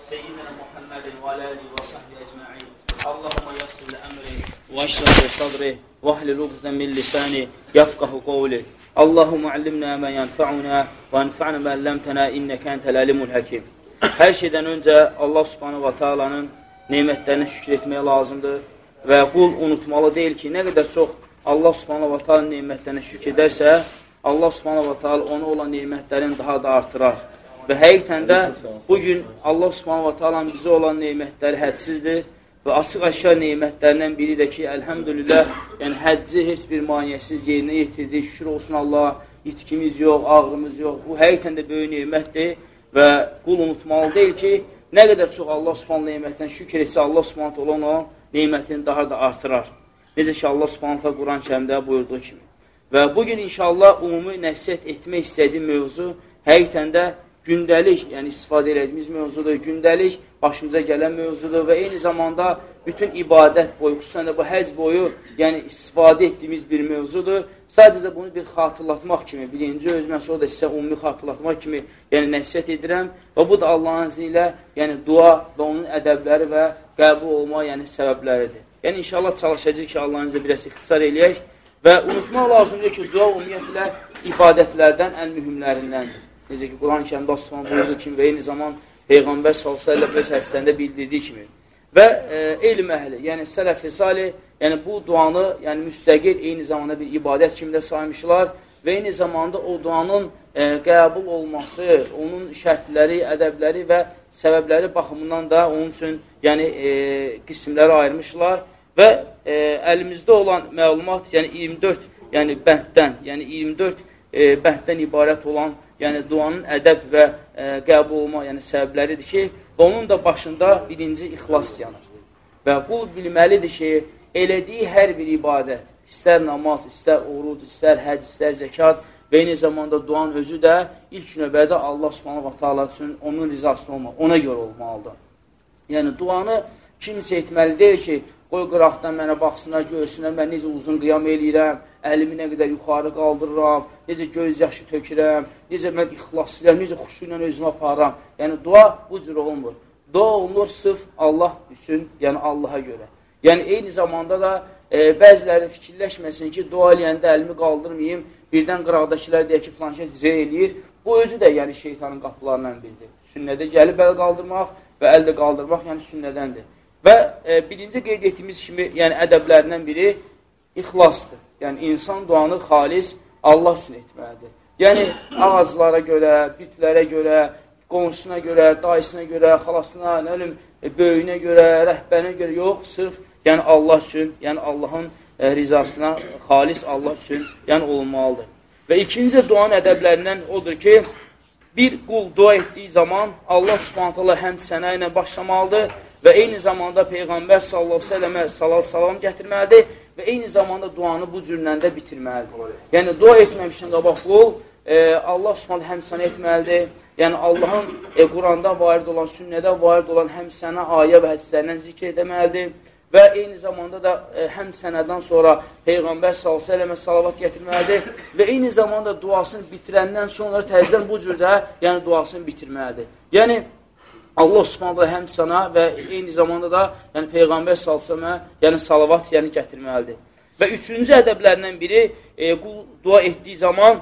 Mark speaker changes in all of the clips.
Speaker 1: سيدنا محمد وعلى آله وصحبه أجمعين اللهم يسر أمري واشرح لي صدري واحلل عقدة من لساني يفقه قولي اللهم علمنا ما ينفعنا وانفعنا ما علمتنا إنك أنت العليم الحكيم. Hər şeydən öncə Allah Subhanahu wa Taala'nın nemətlərinə şükür etmək lazımdır və qul unutmalı deyil ki, nə qədər çox Allah Subhanahu wa Taala nemətlərinə şükür edərsə, Allah Subhanahu wa Taala ona olan nemətlərini daha da artırar. Və həqiqətən də bugün Allah Subhanahu wa Taala'nın bizə olan nemətləri hədsizdir və açıq-aşkar nemətlərindən biri də ki, əlhəmdülillah, yəni həcci heç bir maneəsiz yerinə yetirdik. Şükür olsun Allah, itkimiz yox, ağrımız yox. Bu həqiqətən də böyük nemətdir və qul unutmalı deyil ki, nə qədər çox Allah Subhanahu nemətdən şükür etsə, Allah Subhanahu olan o nemətini daha da artırar. Necə ki, Allah Subhanahu Quran-Kərimdə buyurduğu kimi. Və bugün inşallah ümumi nəsihət etmək istədiyim mövzu həqiqətən də gündəlik, yəni istifadə edəcəyimiz mövzudur, gündəlik başımıza gələn mövzudur və eyni zamanda bütün ibadət boyu, xüsusən də bu həc boyu, yəni istifadə etdiyimiz bir mövzudur. Sadəcə bunu bir xatırlatmaq kimi, birinci özümə sonra da sizə ümumi xatırlatmaq kimi, yəni nəsihət edirəm və bu da Allahın izni ilə, yəni dua və onun ədəbləri və qəbul olma, yəni səbəbləridir. Yəni inşallah çalışacaq ki, Allahın izni biraz ixtisar eləyək və unutmaq lazımdır ki, dua ümumiyyətlə ibadətlərdən ən mühümlərindəndir. Necə ki, Quran-Kərimdə Osman buyurduğu kimi və eyni zaman Peyğəmbər s.ə.v öz hədislərində bildirdiyi kimi. Və elm əhli, yəni sələf-i salih, yəni bu duanı yəni müstəqil eyni zamanda bir ibadət kimi də saymışlar və eyni zamanda o duanın qəbul olması, onun şərtləri, ədəbləri və səbəbləri baxımından da onun üçün yəni qismləri ayırmışlar və əlimizdə olan məlumat, yəni 24 yəni bənddən, yəni 24 bənddən ibarət olan yəni duanın ədəb və qəbul olma yəni səbəbləridir ki, və onun da başında birinci ixlas yanır. Və qul bilməlidir ki, elədiyi hər bir ibadət, istər namaz, istər oruc, istər həc, istər zəkat və eyni zamanda duanın özü də ilk növbədə Allah Subhanahu wa Taala üçün onun rizasına olmaq, ona görə olmalıdır. Yəni duanı kimsə etməli deyil ki, qoy qıraqdan mənə baxsınlar, görsünlər, mən necə uzun qiyam eləyirəm, əlimi nə qədər yuxarı qaldırıram, necə göz yaşı tökürəm, necə mən ixlaslayam, necə xuşu ilə özümü aparıram. Yəni, dua bu cür olunmur. Dua olunur sırf Allah üçün, yəni Allaha görə. Yəni, eyni zamanda da bəziləri fikirləşməsin ki, dua eləyəndə əlimi qaldırmayayım, birdən qıraqdakilər deyək ki, filan kəs rey eləyir. Bu özü də yəni şeytanın qapılarından biridir. Sünnədə gəlib əl qaldırmaq və əl də qaldırmaq, yəni sünnədəndir. Və birinci qeyd etdiyimiz kimi, yəni ədəblərindən biri ixlasdır. Yəni, insan duanı xalis Allah üçün etməlidir. Yəni, ağaclara görə, bütlərə görə, qonşusuna görə, dayısına görə, xalasına, nə bilim, böyüyünə görə, rəhbərinə görə, yox, sırf yəni Allah üçün, yəni Allahın rizasına xalis Allah üçün yəni olunmalıdır. Və ikinci duanın ədəblərindən odur ki, bir qul dua etdiyi zaman Allah Subhanahu taala həmd sənə ilə başlamalıdır və eyni zamanda Peyğəmbər sallallahu salam gətirməlidir və eyni zamanda duanı bu cürlə də bitirməlidir. Yəni, dua etməmişdən qabaq qul, Allah Subhanahu həmd sənə etməlidir. Yəni, Allahın Quranda varid olan, sünnədə varid olan həmd sənə ayə və hədislərindən zikr edəməlidir və eyni zamanda da həmd sənədən sonra Peyğəmbər sallallahu salavat gətirməlidir və eyni zamanda duasını bitirəndən sonra təzədən bu cürdə yəni duasını bitirməlidir. Yəni, Allah Subhanahu həmd sana və eyni zamanda da yəni Peyğəmbər sallallahu yəni salavat yəni gətirməlidir. Və üçüncü ədəblərindən biri qul dua etdiyi zaman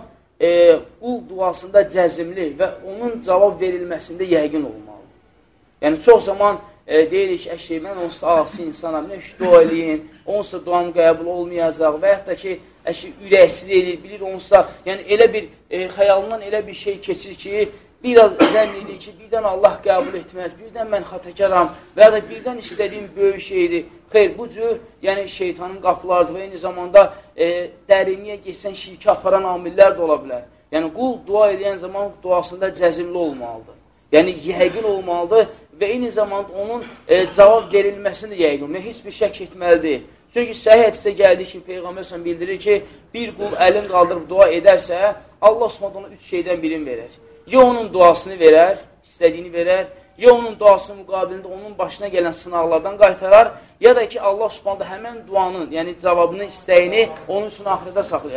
Speaker 1: qul duasında cəzimli və onun cavab verilməsində yəqin olmalıdır. Yəni çox zaman deyirik ki, mən onsuz da asi insanam, nə dua eləyim, onsuz da duam qəbul olmayacaq və yaxud da ki, ürəksiz eləyir, bilir onsuz da, yəni elə bir xəyalından elə bir şey keçir ki, biraz zənn edir ki, birdən Allah qəbul etməz, birdən mən xatakaram və ya da birdən istədiyim böyük şeydir. Xeyr, bu cür yəni şeytanın qapılardır və eyni zamanda dərinliyə geçsən şirkə aparan amillər də ola bilər. Yəni, qul dua edən zaman duasında cəzimli olmalıdır. Yəni, yəqin olmalıdır və eyni zamanda onun cavab verilməsində yəqin olmalıdır. Heç bir şək etməlidir. Çünki səhih hədisdə gəldiyi kimi Peyğəmbər bildirir ki, bir qul əlin qaldırıb dua edərsə, Allah Subhanahu ona 3 şeydən birini verər. Ya onun duasını verər, istədiyini verər, ya onun duasının müqabilində onun başına gələn sınaqlardan qaytarar, ya da ki, Allah Subhanahu həmən duanın, yəni cavabının istəyini onun üçün axirədə saxlayar.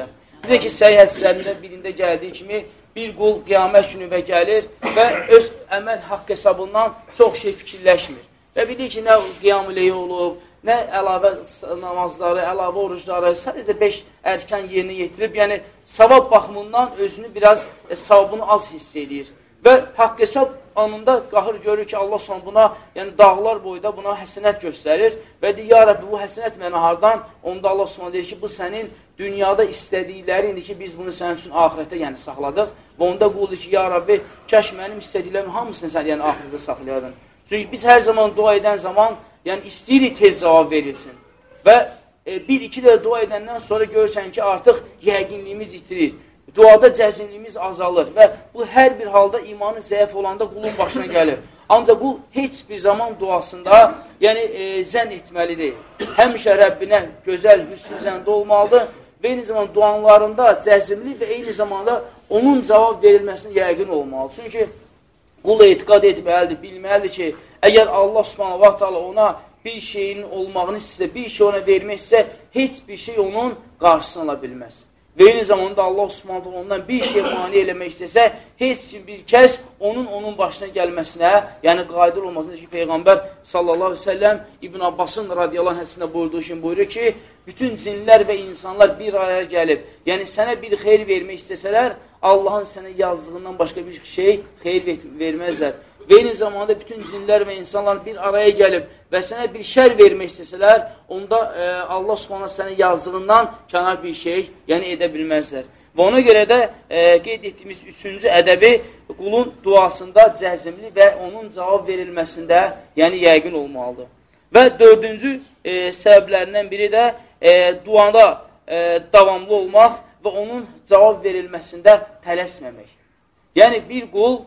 Speaker 1: Necə ki, səhih hədislərindən birində gəldiyi kimi, bir qul qiyamət günüvə gəlir və öz əməl haqq hesabından çox şey fikirləşmir. Və bilir ki, nə qiyam-ı-leyl olub, nə əlavə namazları, əlavə orucları, sadəcə 5 ərkan yerinə yetirib, yəni savab baxımından özünü biraz, savabını az hiss edir. Və haqq hesab anında qahır görür ki, Allah son buna, yəni dağlar boyda buna həsənət göstərir və deyir, ya Rabbi, bu həsənət mənə hardan? Onda Allah son deyir ki, bu sənin dünyada istədikləri indi ki, biz bunu sənin üçün ahirətə yəni saxladıq və onda quldur ki, ya Rabbi, kəş mənim istədiklərim hamısını sən yəni ahirətə saxlayadın. Çünki biz hər zaman dua edən zaman, yəni istəyirik tez cavab verilsin və bir-iki də dua edəndən sonra görürsən ki, artıq yəqinliyimiz itirir. Duada cəzimliyimiz azalır və bu hər bir halda imanı zəif olanda qulun başına gəlir. Ancaq bu, heç bir zaman duasında yəni, zənn etməli deyil. Həmişə Rəbbinə gözəl, hüsnü zəndə olmalıdır və eyni zamanda dualarında cəzimli və eyni zamanda onun cavab verilməsini yəqin olmalıdır. Çünki qul etiqad etməlidir, bilməlidir ki, əgər Allah subhanahu wa ta'ala ona bir şeyin olmağını istəsə, bir şey ona vermək istəsə, heç bir şey onun qarşısına ala bilməz. Və eyni zamanda Allah subhanahu ondan bir şey mani eləmək istəsə, heç kim bir kəs onun başına gəlməsinə, yəni qadir olmasın ki, Peyğəmbər sallallahu aleyhi ve sellem İbn Abbasın radiyallahu anh hədisində buyurduğu kimi buyurur ki, bütün cinlər və insanlar bir araya gəlib, yəni sənə bir xeyir vermək istəsələr, Allahın sənə yazdığından başqa bir şey xeyir verməzlər. Və eyni zamanda bütün cinlər və insanlar bir araya gəlib və sənə bir şər vermək istəsələr, onda Allah subhanahu sənə yazdığından kənar bir şey yəni edə bilməzlər. Və ona görə də qeyd etdiyimiz üçüncü ədəbi qulun duasında cəzimli və onun cavab verilməsində yəni yəqin olmalıdır. Və dördüncü səbəblərindən biri də duada davamlı olmaq və onun cavab verilməsində tələsməmək. Yəni bir qul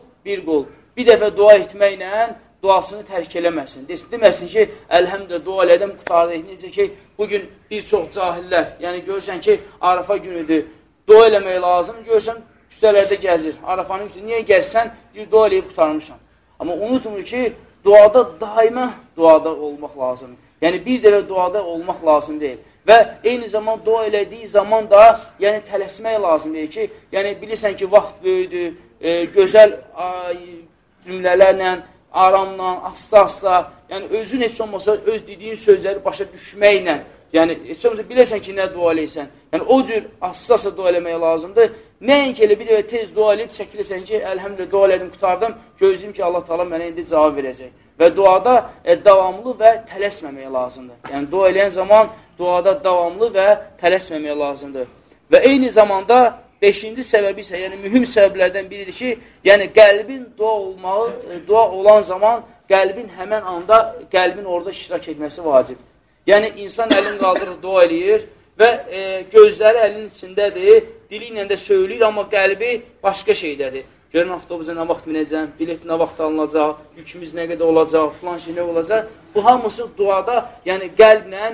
Speaker 1: bir dəfə dua etməklə duasını tərk eləməsin. Deməsin ki, əlhəmdə dua elədim, qutardı. Necə ki, bugün bir çox cahillər, yəni görürsən ki, Arafa günüdür, dua eləmək lazım, görürsən, küçələrdə gəzir. Arafanın küçədə, niyə gəzsən, dua eləyib qutarmışam. Amma unutmur ki, duada daimə duada olmaq lazım. Yəni, bir dəfə duada olmaq lazım deyil. Və eyni zaman dua elədiyi zaman da yəni tələsmək lazım deyil ki, yəni bilirsən ki, vaxt böyüdür, gözəl cümlələrlə, aramla, asta-asta, yəni özün heç olmasa öz dediyin sözləri başa düşməklə, yəni heç olmasa bilirsən ki, nə dua eləysən, yəni o cür asta-asta dua eləmək lazımdır. Nəinki elə bir dəfə tez dua eləyib çəkilirsən ki, əlhəmdülillah dua elədim, qutardım, gözləyim ki, Allah Taala mənə indi cavab verəcək. Və duada davamlı və tələsməmək lazımdır. Yəni dua eləyən zaman duada davamlı və tələsməmək lazımdır. Və eyni zamanda beşinci səbəbi isə, yəni mühüm səbəblərdən biridir ki, yəni qəlbin dua olan zaman qəlbin həmən anda, qəlbin orada iştirak etməsi vacibdir. Yəni insan əlin qaldırır, dua eləyir və gözləri əlin içindədir, dili ilə də söyləyir, amma qəlbi başqa şeydədir. Görün, avtobusa nə vaxt minəcəm, bilet nə vaxt alınacaq, yükümüz nə qədər olacaq, filan şey nə olacaq. Bu hamısı duada, yəni qəlblə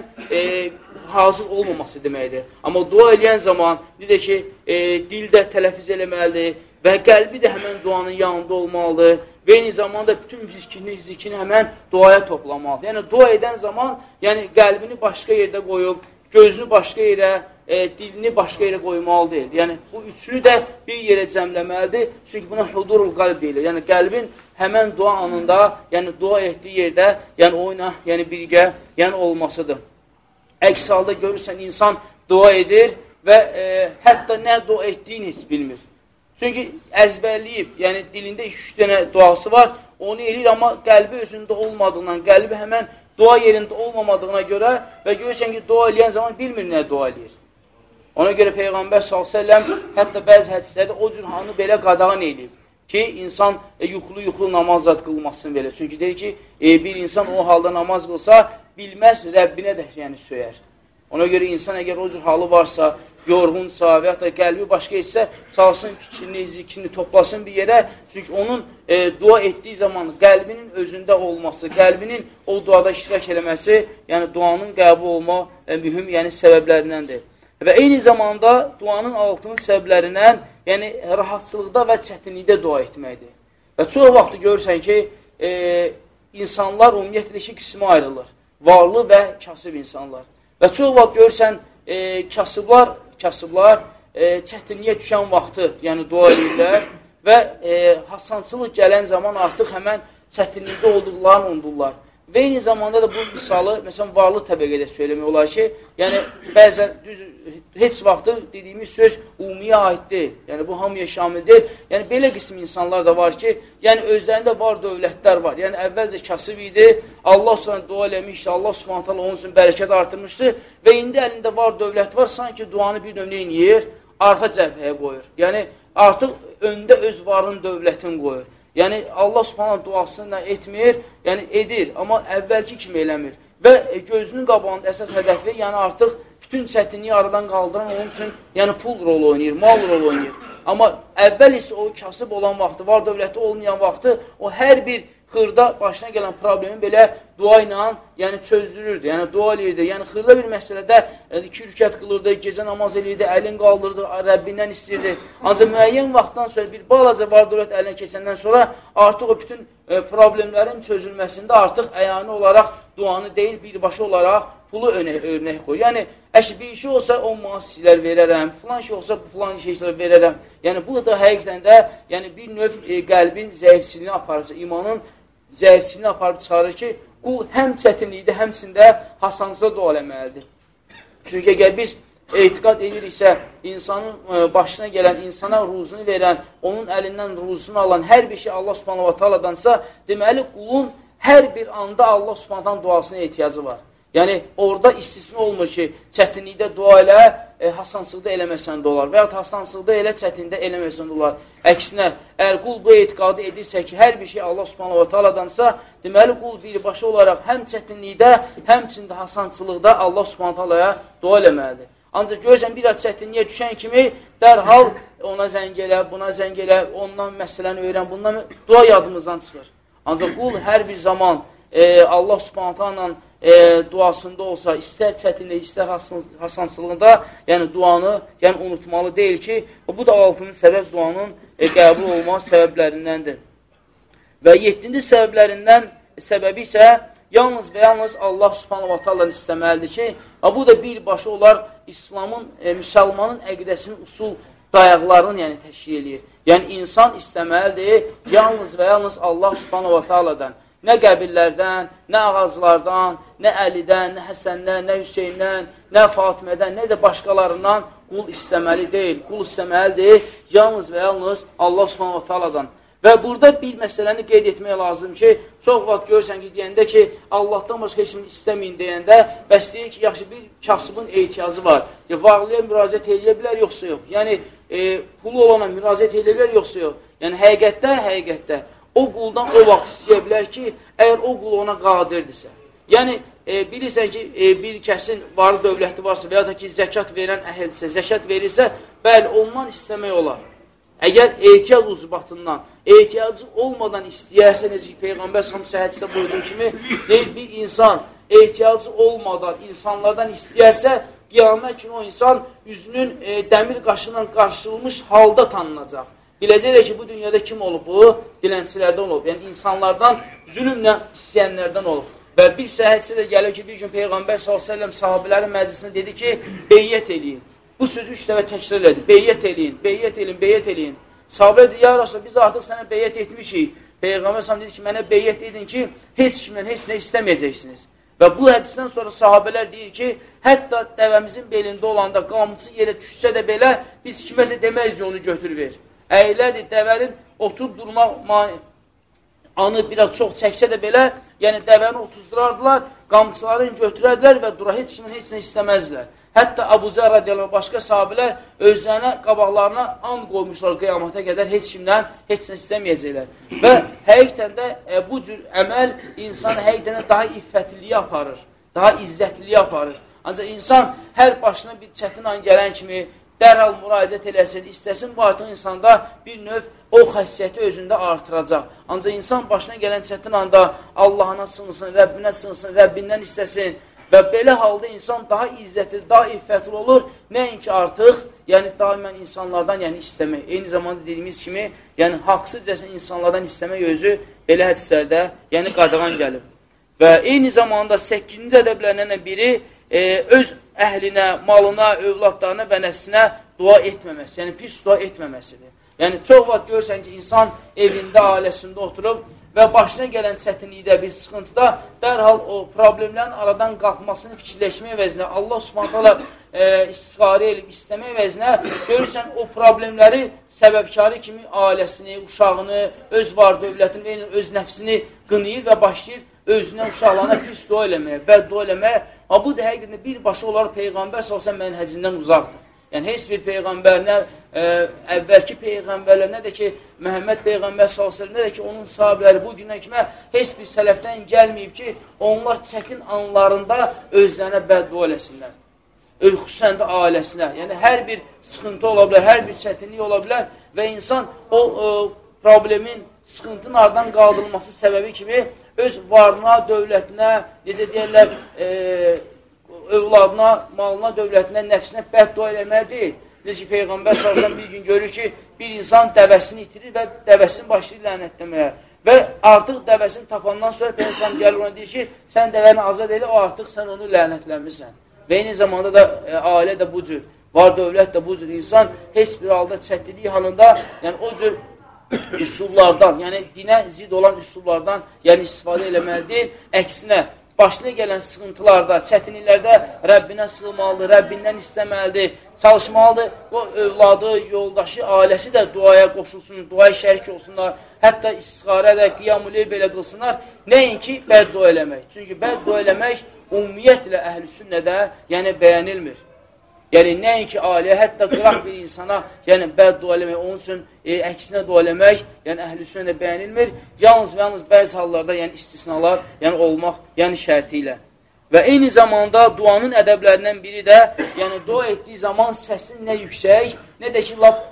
Speaker 1: hazır olmaması deməkdir. Amma dua eləyən zaman, deyir ki, dildə tələfiz eləməlidir və qəlbi də həmən duanın yanında olmalıdır və eyni zamanda bütün zikrini həmən duaya toplamalıdır. Yəni, dua edən zaman, yəni qəlbini başqa yerdə qoyub, gözünü başqa yerə, dilini başqa yerə qoymalı deyil. Yəni, bu üçünü də bir yerə cəmləməlidir. Çünki buna hudurul qalb deyilir. Yəni, qəlbin həmən dua anında, yəni dua etdiyi yerdə, yəni oyuna, yəni birgə, yəni olmasıdır. Əks halda görürsən, insan dua edir və hətta nə dua etdiyini heç bilmir. Çünki əzbərləyib, yəni dilində 2-3 dənə duası var, onu eləyir, amma qəlbi özündə olmadığından, qəlbi həmən dua yerində olmamadığına görə və görürsən ki, dua eləyən zaman bilmir nə dua eləyir. Ona görə Peyğəmbər s.ə.v hətta bəzi hədislərdə o cür hanı belə qadağan eləyib ki, insan yuxulu namaz qılmasın belə. Çünki deyir ki, bir insan o halda namaz qılsa, bilməz Rəbbinə də yəni söyər. Ona görə insan əgər o cür halı varsa, yorğunsa və yaxud da qəlbi başqa etsə, çalsın fikrini, zikrini toplasın bir yerə. Çünki onun dua etdiyi zaman qəlbinin özündə olması, qəlbinin o duada iştirak eləməsi, yəni duanın qəbul olma mühüm yəni səbəblərindəndir. Və eyni zamanda duanın altının səbəblərindən, yəni rahatçılıqda və çətinlikdə dua etməkdir. Və çox vaxt görürsən ki, insanlar ümumiyyətlə iki qismə ayrılır. Varlı və kasıb insanlar. Və çox vaxt görürsən, kasıblar çətinliyə düşən vaxtı, yəni dua edirlər və hasançılıq gələn zaman artıq həmən çətinlikdə olduqlarını unudurlar. Və eyni zamanda da bu misalı, məsələn, varlı təbəqədə söyləmək olar ki, yəni bəzən düz, heç vaxtı dediyimiz söz ümumiyə aid deyil. Yəni bu hamıya şamil deyil. Yəni belə qism insanlar da var ki, yəni özlərində var dövlətlər var. Yəni əvvəlcə kasıb idi, Allah Subhanahu dua eləmişdi, Allah Subhanahu onun üçün bərəkət artırmışdı və indi əlində var dövlət var, sanki duanı bir növ eləyir, arxa cəbhəyə qoyur. Yəni artıq öndə öz varın dövlətin qoyur. Yəni, Allah Subhanahu duasını etmir, yəni edir, amma əvvəlki kimi eləmir. Və gözünün qabağında əsas hədəfi, yəni artıq bütün çətinliyi aradan qaldıran onun üçün, yəni pul rolu oynayır, mal rolu oynayır. Amma əvvəl isə o kasıb olan vaxtı, var dövləti olmayan vaxtı, o hər bir xırda başına gələn problemi belə dua ilə yəni çözdürürdü, yəni dua edirdi. Yəni xırda bir məsələdə 2 rükət qılırdı, gecə namaz edirdi, əlin qaldırdı, Rəbbindən istəyirdi. Ancaq müəyyən vaxtdan sonra bir balaca var dövlət əlinə keçəndən sonra artıq o bütün problemlərin çözülməsində artıq əyani olaraq duanı deyil, birbaşa olaraq pulu örnək qoyur. Yəni, bir şey olsa 10 manat sizlər verərəm, filan şey olsa filan şeylər verərəm. Yəni, bu da həqiqətən də yəni, bir növ qəlbin zəifçiliyini aparır, imanın zəifçiliyini aparıb çıxarır ki, qul həm çətinlikdə, həmçində hasanlıqda dua eləməlidir. Çünki əgər biz etiqad ediriksə, insanın başına gələn, insana ruzunu verən, onun əlindən ruzunu alan hər bir şey Allah Subhanahu wa ta'aladansa, deməli, qulun hər bir anda Allah Subhanahu wa ta'ala duasına ehtiyacı var. Yəni, orada istisna olmur ki, çətinlikdə dua elə, hasansılıqda eləməsən də olar və ya hasansılıqda elə, çətinlikdə eləməsən də olar. Əksinə, əgər qul bu etiqadı edirsə ki, hər bir şey Allah Subhanahu wa ta'aladansa, deməli, qul birbaşa olaraq həm çətinlikdə, həmçində hasansılıqda Allah Subhanahu wa ta'alaya dua eləməlidir. Ancaq görürsən, bir az çətinliyə düşən kimi dərhal ona zəng elə, buna zəng elə, ondan məsələni öyrən, bundan dua yadımızdan çıxır. Ancaq qul hər bir zaman Allah Subhanahu wa ta'ala duasında olsa, istər çətinlik, istər hasansılığında, yəni duanı unutmalı deyil ki, bu da 6-cı səbəb duanın qəbul olma səbəblərindəndir. Və 7-ci səbəbi isə yalnız və yalnız Allah Subhanahu wa ta'ala istəməlidir ki, bu da birbaşa olar İslamın, müsəlmanın əqidəsinin usul dayaqlarını yəni təşkil edir. Yəni insan istəməlidir yalnız və yalnız Allah Subhanahu wa ta'aladan. Nə qəbirlərdən, nə ağaclardan, nə Əlidən, nə Həsəndən, nə Hüseyndən, nə Fatimədən, nə də başqalarından qul istəməli deyil. Qul istəməlidir yalnız və yalnız Allah Subhanahu wa ta'aladan. Və burada bir məsələni qeyd etmək lazım ki, çox vaxt görürsən ki, deyəndə ki, Allahdan başqa heç kimi istəməyin deyəndə, bəs deyir ki, yaxşı bir kasıbın ehtiyacı var. Varlıya müraciət edə bilər, yoxsa yox. Yəni, pulu olana müraciət edə bilər, yoxsa yox. Yəni, həqiqətdə, o quldan o vaxt istəyə bilər ki, əgər o qul ona qadirdirsə. Yəni, bilirsən ki, bir kəsin varı dövləti varsa və ya da ki, zəkat verən əhəldirsə, zəkat verirsə, bəli, ondan istəmək olar. Əgər ehtiyac ucubatından, ehtiyacı olmadan istəyərsə, necə ki, Peyğəmbər səhədisdə buyurduğu kimi, deyil, bir insan ehtiyacı olmadan insanlardan istəyərsə, qiyamət günü o insan üzünün dəmir qaşından qarşılmış halda tanınacaq. Biləcəklər ki, bu dünyada kim olub bu? Dilənçilərdən olub. Yəni, insanlardan zülümlə istəyənlərdən olub. Və bir səhədisdə də gəlir ki, bir gün Peyğəmbər s.ə.v sahabələrin məclisində dedi ki, beyyət eləyin. Bu sözü 3 dəfə təkrar elədi. Beyyət eləyin, beyyət eləyin, beyyət eləyin. Sahabə dedi, ya Rasul, biz artıq sənə beyyət etmişik. Peyğəmbər s.ə.v dedi ki, mənə beyyət edin ki, heç kimdən heç nə istəməyəcəksiniz. Və bu hədisdən sonra sahabələr deyir ki, hətta dəvəmizin belində olanda qamçı yerə düşsə də belə, biz kiməsə deməyiz ki, onu götür ver. Əylədir, dəvənin oturub durmaq anı biraz çox çəksə də belə, yəni dəvəni otuzdurardılar, qamçılarını götürərdilər və dura heç kimin heç nə istəməzlər. Hətta Əbu Zər radiyallahu başqa sahabilər özlərinə, qabaqlarına and qoymuşlar qiyamata qədər heç kimdən heç nə istəməyəcəklər. Və həqiqətən də bu cür əməl insanı həqiqətən də daha iffətliliyə aparır, daha izzətliliyə aparır. Ancaq insan hər başına bir çətin an gələn kimi dərhal müraciət eləsin, istəsin, bu artıq insanda bir növ o xəssiyyəti özündə artıracaq. Ancaq insan başına gələn çətin anda Allahına sığınsın, Rəbbinə sığınsın, Rəbbindən istəsin. Və belə halda insan daha izzətli, daha iffətli olur. Nəinki artıq, yəni daimən insanlardan istəmək. Eyni zamanda dediyimiz kimi, yəni haqsızcasına insanlardan istəmək özü belə hədislərdə qadağan gəlib. Və eyni zamanda 8-ci ədəblərdən biri öz əhlinə, malına, övladlarına və nəfsinə dua etməməsi, yəni pis dua etməməsidir. Yəni, çox vaxt görürsən ki, insan evində, ailəsində oturub və başına gələn çətinlikdə, bir sıxıntıda dərhal o problemlərin aradan qalxmasını fikirləşmək vəzinə, Allah subhanətə istiğarə edib, istəmək vəzinə görürsən o problemləri səbəbkarı kimi ailəsini, uşağını, öz var dövlətini, öz nəfsini qınayır və başlayır özünə, uşaqlarına pis dua eləməyə, bəd dua eləməyə. Bu da həqiqətən birbaşa olaraq Peyğəmbər sallallahu mənhəcindən uzaqdır. Yəni, heç bir Peyğəmbər, nə əvvəlki Peyğəmbərlər, nə də ki, Məhəmməd Peyğəmbər s.ə.v, nə də ki, onun sahibləri bu günə kimi heç bir sələfdən gəlməyib ki, onlar çətin anlarında özlərinə bəddua eləsinlər. Xüsusən də ailəsinə. Yəni, hər bir sıxıntı ola bilər, hər bir çətinlik ola bilər və insan o problemin, sıxıntının aradan qaldırılması səbəbi kimi öz varına, dövlətinə, necə deyərlər, övladına, malına, dövlətinə, nəfsinə bəddua eləmək deyil. Necə ki, Peyğəmbər s.ə.v bir gün görür ki, bir insan dəvəsini itirir və dəvəsini başlayır lənətləməyə. Və artıq dəvəsini tapandan sonra Peyğəmbər gəlir ona deyir ki, sən dəvəni azad elə, o artıq sən onu lənətlənmirsən. Və eyni zamanda da ailə də bu cür, var dövlət də bu cür. İnsan heç bir halda çətinlik halında, yəni o cür üsullardan, yəni dinə zid olan üsullardan yəni istifadə eləməli deyil. Əksinə, başına gələn sıxıntılarda, çətinliklərdə Rəbbinə sığılmalıdır, Rəbbindən istəməlidir, çalışmalıdır. O övladı, yoldaşı, ailəsi də duaya qoşulsun, duaya şərik olsunlar. Hətta istisxarə də, qiyam-ı-leyl belə qılsınlar. Nəinki bəddua eləmək. Çünki bəddua eləmək ümumiyyətlə əhl-i sünnədə yəni bəyənilmir. Yəni, nəinki ailəyə, hətta qıraq bir insana yəni bəddua eləmək, onun üçün əksinə dua eləmək, yəni əhl-i sünnədə bəyənilmir. Yalnız və yalnız bəzi hallarda yəni istisnalar yəni olmaq yəni şərti ilə. Və eyni zamanda duanın ədəblərindən biri də yəni dua etdiyi zaman səsin nə yüksək, nə də ki, lap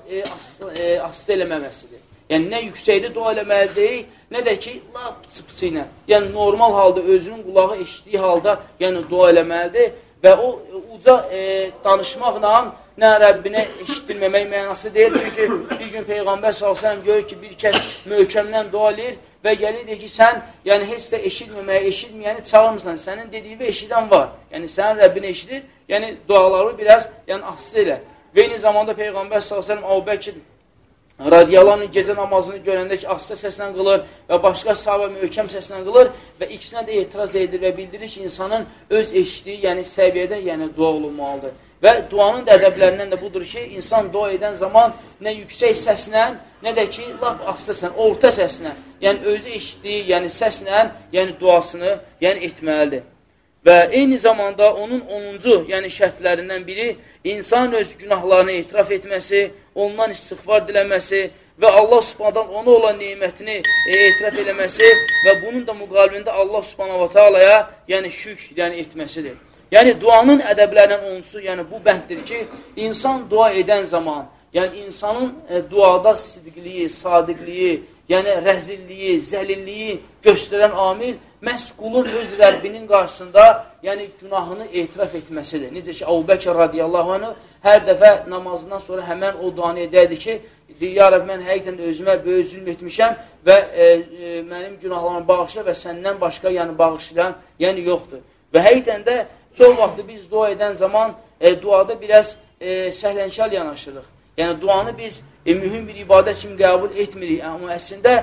Speaker 1: astı eləməməsidir. Yəni, nə yüksəkdə dua eləməli deyil, nə də ki, lap çıpısı ilə. Yəni, normal halda özünün qulağı eşitdiyi halda yəni dua eləməlidir. Və o uca danışmaqla nə Rəbbinə eşitdirməmək mənası deyil. Çünki bir gün Peyğəmbər s.ə.v görür ki, bir kəs möhkəmdən dua edir və gəlir deyir ki, sən yəni heç də eşitməyəni çağırmırsan, sənin dediyi və eşidən var. Yəni, sənin Rəbbinə eşidir, yəni duaları biraz yəni asıl elə. Və eyni zamanda Peyğəmbər s.ə.v Əbu Bəkir radiyalarının gecə namazını görəndə ki, asla səslə qılır və başqa sahabə möhkəm səslə qılır və ikisinə də etiraz edir və bildirir ki, insanın öz eşitdiyi, yəni səviyyədə yəni dua olunmalıdır. Və duanın da ədəblərindən də budur ki, insan dua edən zaman nə yüksək səslə, nə də ki, lap asla orta səslə, yəni özü eşitdiyi, yəni səslə, yəni duasını yəni etməlidir. Və eyni zamanda onun 10-cu yəni şərtlərindən biri insan öz günahlarını etiraf etməsi, ondan istiğfar diləməsi və Allah subhanadan ona olan neymətini etiraf eləməsi və bunun da müqabilində Allah subhanahu wa ta'alaya yəni şükr yəni etməsidir. Yəni duanın ədəblərindən 10-cu yəni bu bənddir ki, insan dua edən zaman, yəni insanın duada sidqliyi, sadiqliyi, yəni rəzilliyi, zəlilliyi göstərən amil məhz qulun öz Rəbbinin qarşısında yəni günahını etiraf etməsidir. Necə ki, Əbu Bəkir radiyallahu anh hər dəfə namazından sonra həmən o duanı edərdi ki, ya Rəbb, mən həqiqdən də özümə böyük zülm etmişəm və mənim günahlarımı bağışla və səndən başqa yəni bağışlayan yəni yoxdur. Və həqiqdən də çox vaxtı biz dua edən zaman duada biraz səhlənkar yanaşırıq. Yəni duanı biz mühüm bir ibadət kimi qəbul etmirik. Amma əslində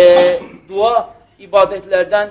Speaker 1: dua ibadətlərdən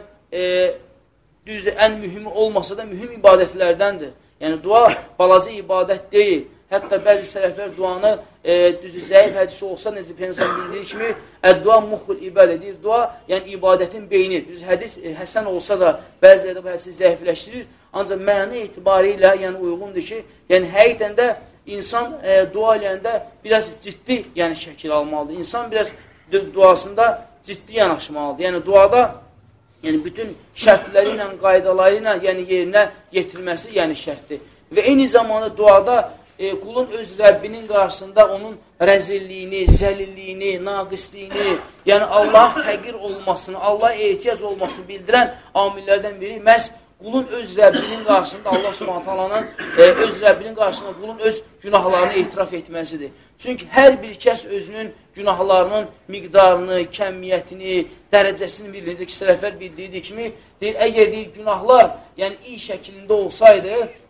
Speaker 1: düz ən mühüm olmasa da mühüm ibadətlərdəndir. Yəni dua balaca ibadət deyil. Hətta bəzi sələflər duanı düzü zəif hədisi olsa, necə Peyğəmbər bildiyi kimi, əd-dua muxul ibadə edir. Dua, yəni ibadətin beyni. Düz hədis həsən olsa da bəziləri bu hədisi zəifləşdirir. Ancaq mənə etibarilə yəni uyğundur ki, yəni həqiqətən də insan dua eləyəndə biraz ciddi yəni şəkil almalıdır. İnsan biraz duasında ciddi yanaşmalıdır. Yəni duada yəni bütün şərtləri ilə, qaydaları ilə yəni yerinə yetirməsi yəni şərtdir. Və eyni zamanda duada qulun öz Rəbbinin qarşısında onun rəzilliyini, zəlilliyini, naqisliyini, yəni Allah fəqir olmasını, Allah ehtiyac olmasını bildirən amillərdən biri məhz qulun öz Rəbbinin qarşısında, Allah Subhanahu öz Rəbbinin qarşısında qulun öz günahlarını etiraf etməsidir. Çünki hər bir kəs özünün günahlarının miqdarını, kəmiyyətini, dərəcəsini bilir. Necə ki, sələflər bildiyi kimi, deyir, əgər deyir, günahlar yəni iyi şəklində olsaydı,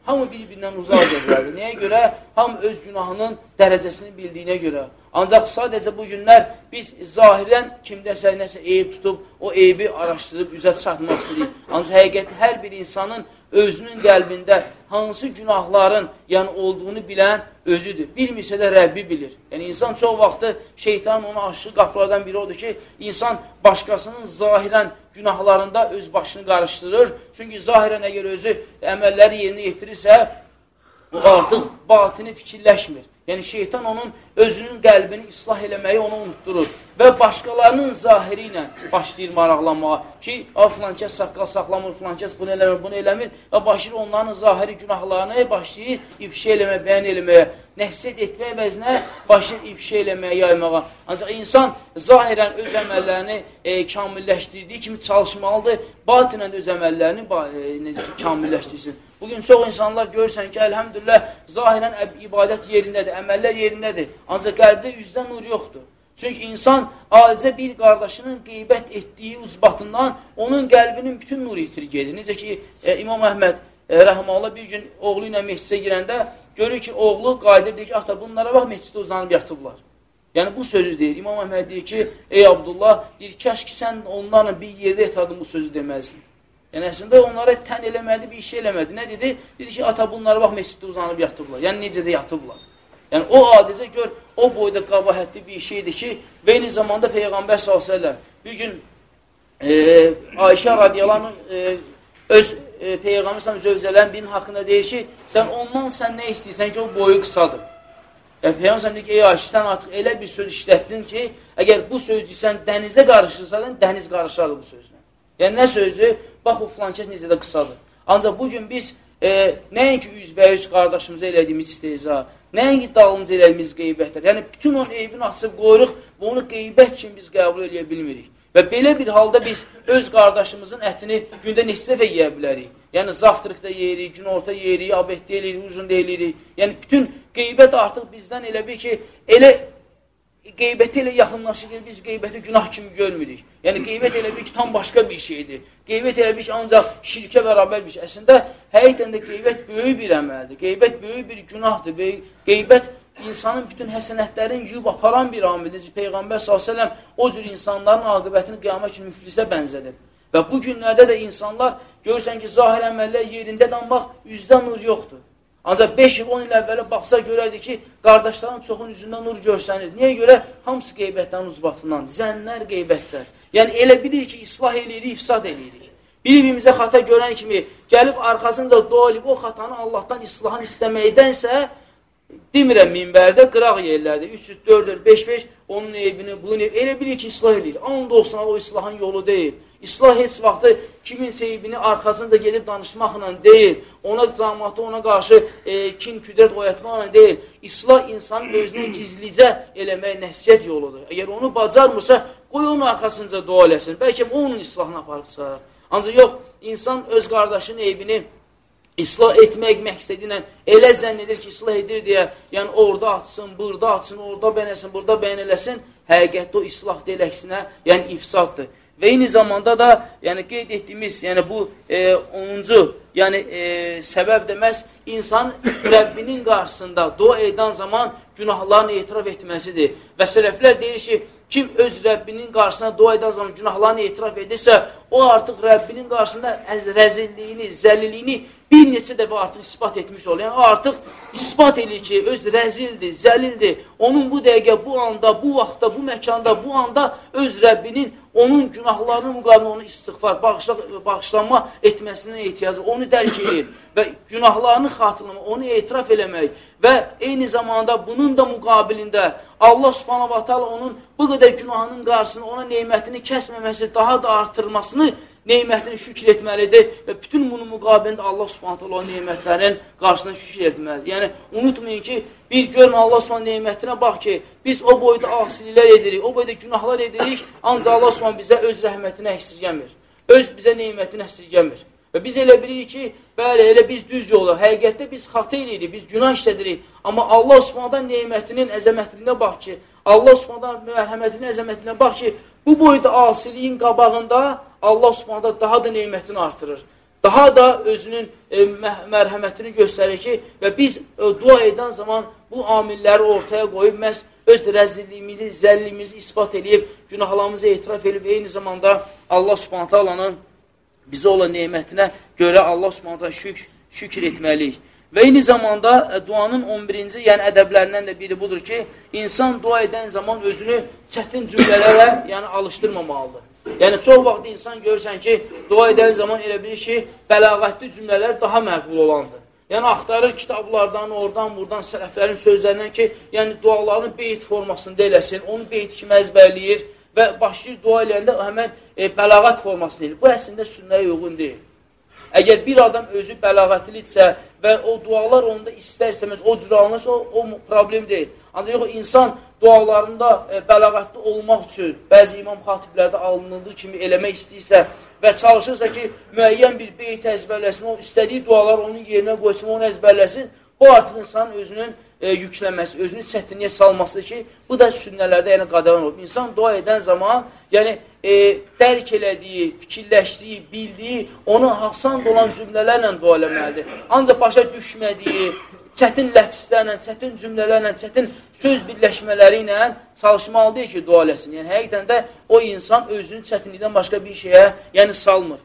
Speaker 1: hamı bir-birindən uzaq gəzərdi. Nəyə görə? Hamı öz günahının dərəcəsini bildiyinə görə. Ancaq sadəcə bu günlər biz zahirən kimdəsə nəsə eyib tutub, o eybi araşdırıb, üzə çatmaq istədik. Ancaq həqiqətdə hər bir insanın özünün qəlbində hansı günahların olduğunu bilən özüdür. Bilmirsə də Rəbbi bilir. Yəni, insan çox vaxtı şeytanın ona açdığı qapılardan biri odur ki, insan başqasının zahirən günahlarında öz başını qarışdırır. Çünki zahirən əgər özü əməlləri yerinə yetirirsə, o artıq batini fikirləşmir. Yəni, şeytan onun özünün qəlbini islah eləməyi onu unutturur və başqalarının zahiri ilə başlayır maraqlanmağa ki, filankəs saqqal saxlamır, filankəs bunu eləmir, bunu eləmir və başlayır onların zahiri günahlarını başlayır ifşa eləməyə, bəyan eləməyə, nəhsiyyət etmək əvəzinə başlayır ifşa eləməyə, yaymağa. Ancaq insan zahirən öz əməllərini kamilləşdirdiyi kimi çalışmalıdır, batinən öz əməllərini kamilləşdirsin. Bugün çox insanlar görürsən ki, əlhəmdülillah, zahirən ibadət yerindədir, əməllər yerindədir. Ancaq qəlbdə üzdən nur yoxdur. Çünki insan alicə bir qardaşının qeybət etdiyi ucbatından onun qəlbinin bütün nuru itir gedir. Necə ki, İmam Əhməd rəhməllah bir gün oğlu ilə məhcisə girəndə görür ki, oğlu qayıdır, deyir ki, ata bunlara bax, məhcisdə uzanıb yatıblar. Yəni, bu sözü deyir. İmam Əhməd deyir ki, ey Abdullah, deyir, kəş ki, sən onlarla bir yerdə yatardın, bu sözü deməzdin. Yəni, əslində onlara tən eləmədi, bir şey eləmədi. Nə dedi? Dedi ki, ata bunlara bax, məsciddə uzanıb yatıblar. Yəni, necə də yatıblar. Yəni, o adicə gör, o boyda qabahətli bir şeydir ki, və eyni zamanda Peyğəmbər s.ə.v bir gün Ayşə radiyalarının öz Peyğəmbər zövcələrin birinin haqqında deyir ki, sən nə istəyirsən ki, o boyu qısadır. Yəni, Peyğəmbər deyir ki, ey Ayşə, sən artıq elə bir söz işlətdin ki, əgər bu sözü sən dənizə qarışırsan, dəniz qarışardı bu sözlə. Yəni, nə sözdür? Bax, o filankəs necə də qısadır. Ancaq bugün biz nəinki üzbəyüz qardaşımıza elədiyimiz istehza, nəinki dalınca elədiyimiz qeybətlər. Yəni, bütün onun eybini açıb qoyuruq və onu qeybət kimi biz qəbul edə bilmirik. Və belə bir halda biz öz qardaşımızın ətini gündə neçə dəfə yeyə bilərik. Yəni, zaftrıqda yeyirik, günorta yeyirik, abeddə yeyirik, uzunda yeyirik. Yəni, bütün qeybət artıq bizdən elə bir ki, qeybəti ilə yaxınlaşır, biz qeybəti günah kimi görmürük. Yəni, qeybət elə bir ki, tam başqa bir şeydir. Qeybət elə bir ki, ancaq şirkə bərabər bir şey. Əslində, həqiqətən də qeybət böyük bir əməldir. Qeybət böyük bir günahdır. Qeybət insanın bütün həsənətlərini yuyub aparan bir amildir. Peyğəmbər s.ə.v o cür insanların aqibətini qiyamət kimi müflisə bənzədir. Və bu günlərdə də insanlar görürsən ki, zahir əməllər yerindədir, amma üzdə nur yoxdur. Ancaq 5 il, 10 il əvvələ baxsa görərdik ki, qardaşların çoxun üzündə nur görsənir. Niyə görə? Hamısı qeybətdən ucbatından, zənnlər qeybətlər. Yəni, elə bilir ki, islah eləyirik, ifsad eləyirik. Bir-birimizə xata görən kimi gəlib arxasında dua edib o xatanı Allahdan islahını istəməkdənsə, demirəm minbərdə, qıraq yerlərdə, 300, 400, 5-5, onun eybini, bunun eybini, elə bilir ki, islah eləyir. And olsun, o islahın yolu deyil. İslah heç vaxtı kimin seybini arxasında gelib danışmaqla deyil, ona cəmaatı, ona qarşı kin, küdrət oyatmaqla deyil. İslah insanın özünə gizlicə eləmək nəsiyyət yoludur. Əgər onu bacarmırsa, qoy onun arxasınca dua eləsin. Bəlkə o onun islahını aparıb çıxarar. Ancaq yox, insan öz qardaşının eybini İslah etmək məqsədi ilə elə zənn edir ki, islah edir deyə, yəni orada açsın, burada açsın, orada bənəsin, burada bəyən eləsin, həqiqətdə o islah deyil əksinə, yəni ifsaddır. Və eyni zamanda da, yəni qeyd etdiyimiz, yəni bu 10-cu, yəni səbəb deməz, insan Rəbbinin qarşısında dua edən zaman günahlarını etiraf etməsidir. Və sələflər deyir ki, kim öz Rəbbinin qarşısına dua edən zaman günahlarını etiraf edirsə, o artıq Rəbbinin qarşısında rəzilliyini, zəliliyini bir neçə dəfə artıq ispat etmiş olur. Yəni, o artıq ispat edir ki, öz rəzildir, zəlildir. Onun bu dəqiqə, bu anda, bu vaxtda, bu məkanda, bu anda öz Rəbbinin onun günahlarının müqabilində onu istiğfar, bağışlanma etməsinin ehtiyacı, onu dərk edir və günahlarını xatırlamaq, onu etiraf eləmək və eyni zamanda bunun da müqabilində Allah subhanahu wa ta'ala onun bu qədər günahının qarşısını, ona neymətini kəsməməsi, daha da artırmasını, neymətini şükür etməlidir və bütün bunun müqabilində Allah subhanahu wa ta'ala o neymətlərin qarşısına şükür etməlidir. Yəni, unutmayın ki, bir görmə Allah subhanahu neymətinə bax ki, biz o boyda asililər edirik, o boyda günahlar edirik, ancaq Allah subhanahu bizə öz rəhmətini əksirgəmir, öz bizə neymətini əksirgəmir. Və biz elə bilirik ki, bəli, elə biz düz yolu, həqiqətdə biz xatı edirik, biz günah işlədirik. Amma Allah subhanahu neymətinin əzəmətliyinə bax ki, Allah subhanahu mərhəmətinin əzəmətliyinə bax ki, bu boyda asiliyin qabağında Allah subhanahu daha da neymətini artırır. daha da özünün mərhəmətini göstərir ki, və biz dua edən zaman bu amilləri ortaya qoyub, məhz öz rəzilliyimizi, zəlliyimizi ispat edib, günahlarımızı etiraf edib, eyni zamanda Allah Subhanahu taalanın bizə olan nemətinə görə Allah Subhanahu taala şükür etməliyik. Və eyni zamanda duanın 11-ci, yəni ədəblərindən də biri budur ki, insan dua edən zaman özünü çətin cümlələrə yəni alışdırmamalıdır. Yəni, çox vaxt insan görürsən ki, dua edən zaman elə bilir ki, bəlağətli cümlələr daha məqbul olandır. Yəni, axtarır kitablardan, oradan, buradan, sələflərin sözlərindən ki, yəni dualarını beyt formasında eləsin, onu beyt kimi əzbərləyir və başlayır dua eləyəndə həmən bəlağət formasını eləyir. Bu, əslində sünnəyə uyğun deyil. Əgər bir adam özü bəlağətlidirsə və o dualar onda istər-istəməz o cür alınırsa, o problem deyil. Ancaq yox, insan dualarında bəlağətli olmaq üçün bəzi imam xatiblərdə alınıldığı kimi eləmək istəyirsə və çalışırsa ki, müəyyən bir beyt əzbərləsin, o istədiyi dualar onun yerinə qoysun, onu əzbərləsin, bu artıq insanın özünün yüklənməsi, özünü çətinliyə salmasıdır ki, bu da sünnələrdə yəni qadağan olub. İnsan dua edən zaman, yəni dərk elədiyi, fikirləşdiyi, bildiyi, onu hasan olan cümlələrlə dua eləməlidir. Ancaq başa düşmədiyi, çətin ləfslərlə, çətin cümlələrlə, çətin söz birləşmələri ilə çalışmalıdır ki, dua eləsin. Yəni, həqiqətən də o insan özünün çətinlikdən başqa bir şeyə yəni salmır.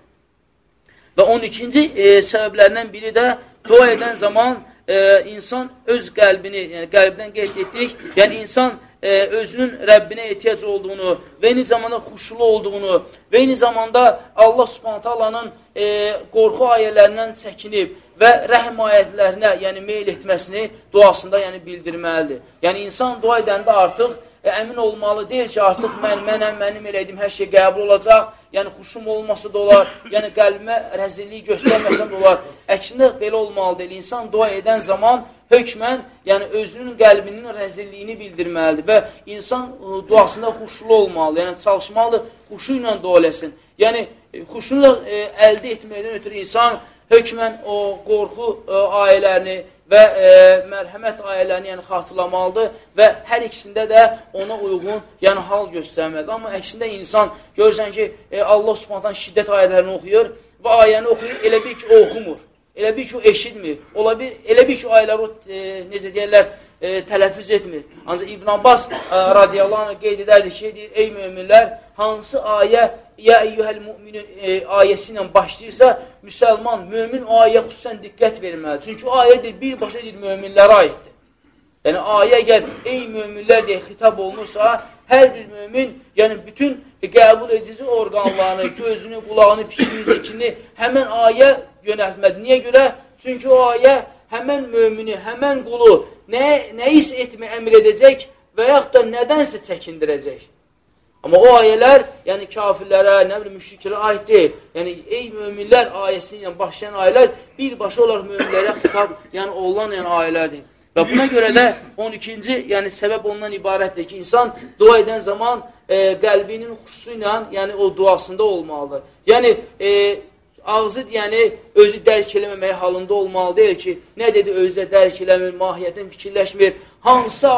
Speaker 1: Və 12-ci səbəblərindən biri də dua edən zaman insan öz qəlbini, yəni qəlbdən qeyd etdik, yəni insan özünün Rəbbinə ehtiyac olduğunu və eyni zamanda xuşulu olduğunu və eyni zamanda Allah Subhanahu taalanın qorxu ayələrindən çəkinib və rəhm ayətlərinə yəni meyl etməsini duasında yəni bildirməlidir. Yəni insan dua edəndə artıq əmin olmalı deyil ki, artıq mənim elədiyim hər şey qəbul olacaq, yəni xuşum olması da olar, yəni qəlbimə rəzillik göstərməsəm də olar. Əksində belə olmalı deyil. İnsan dua edən zaman hökmən, yəni özünün qəlbinin rəzilliyini bildirməlidir və insan duasında xuşulu olmalı, yəni çalışmalı, xuşu ilə dua eləsin. Yəni, xuşunu əldə etməkdən ötürü insan hökmən o qorxu ayələrini və mərhəmət ayələrini yəni xatırlamalıdır və hər ikisində də ona uyğun yəni hal göstərməlidir. Amma əksində insan görürsən ki, Allah Subhanahu şiddət ayələrini oxuyur və ayəni oxuyur, elə bil ki, o oxumur, elə bil ki, o eşitmir, elə bil ki, o ayələri o, necə deyərlər, tələffüz etmir. Ancaq İbn Abbas radiyallahu anh qeyd edərdi ki, deyir, ey müminlər, hansı ayə ya eyyuhəl müminun ayəsi ilə başlayırsa, müsəlman, mümin o ayəyə xüsusən diqqət verməlidir. Çünki o ayədir, birbaşa deyir, müminlərə aiddir. Yəni, ayə əgər ey müminlər deyə xitab olunursa, hər bir mümin, yəni bütün qəbul edici orqanlarını, gözünü, qulağını, fikrini, zikrini həmən ayə yönəltməlidir. Niyə görə? Çünki o ayə həmən mümini, həmən qulu nəyisə etmə əmr edəcək və yaxud da nədənsə çəkindirəcək. Amma o ayələr, yəni kafirlərə, nə bilim, müşriklərə aid deyil. Yəni, ey müminlər ayəsini ilə başlayan ayələr birbaşa olaraq müminlərə xitab, yəni olunan yəni, ayələrdir. Və buna görə də 12-ci yəni, səbəb ondan ibarətdir ki, insan dua edən zaman qəlbinin xuşusu ilə yəni, o duasında olmalıdır. Yəni, ağzı yəni, özü dərk eləməməyə halında olmalı deyil ki, nə dedi özü də dərk eləmir, mahiyyətdən fikirləşmir, hansı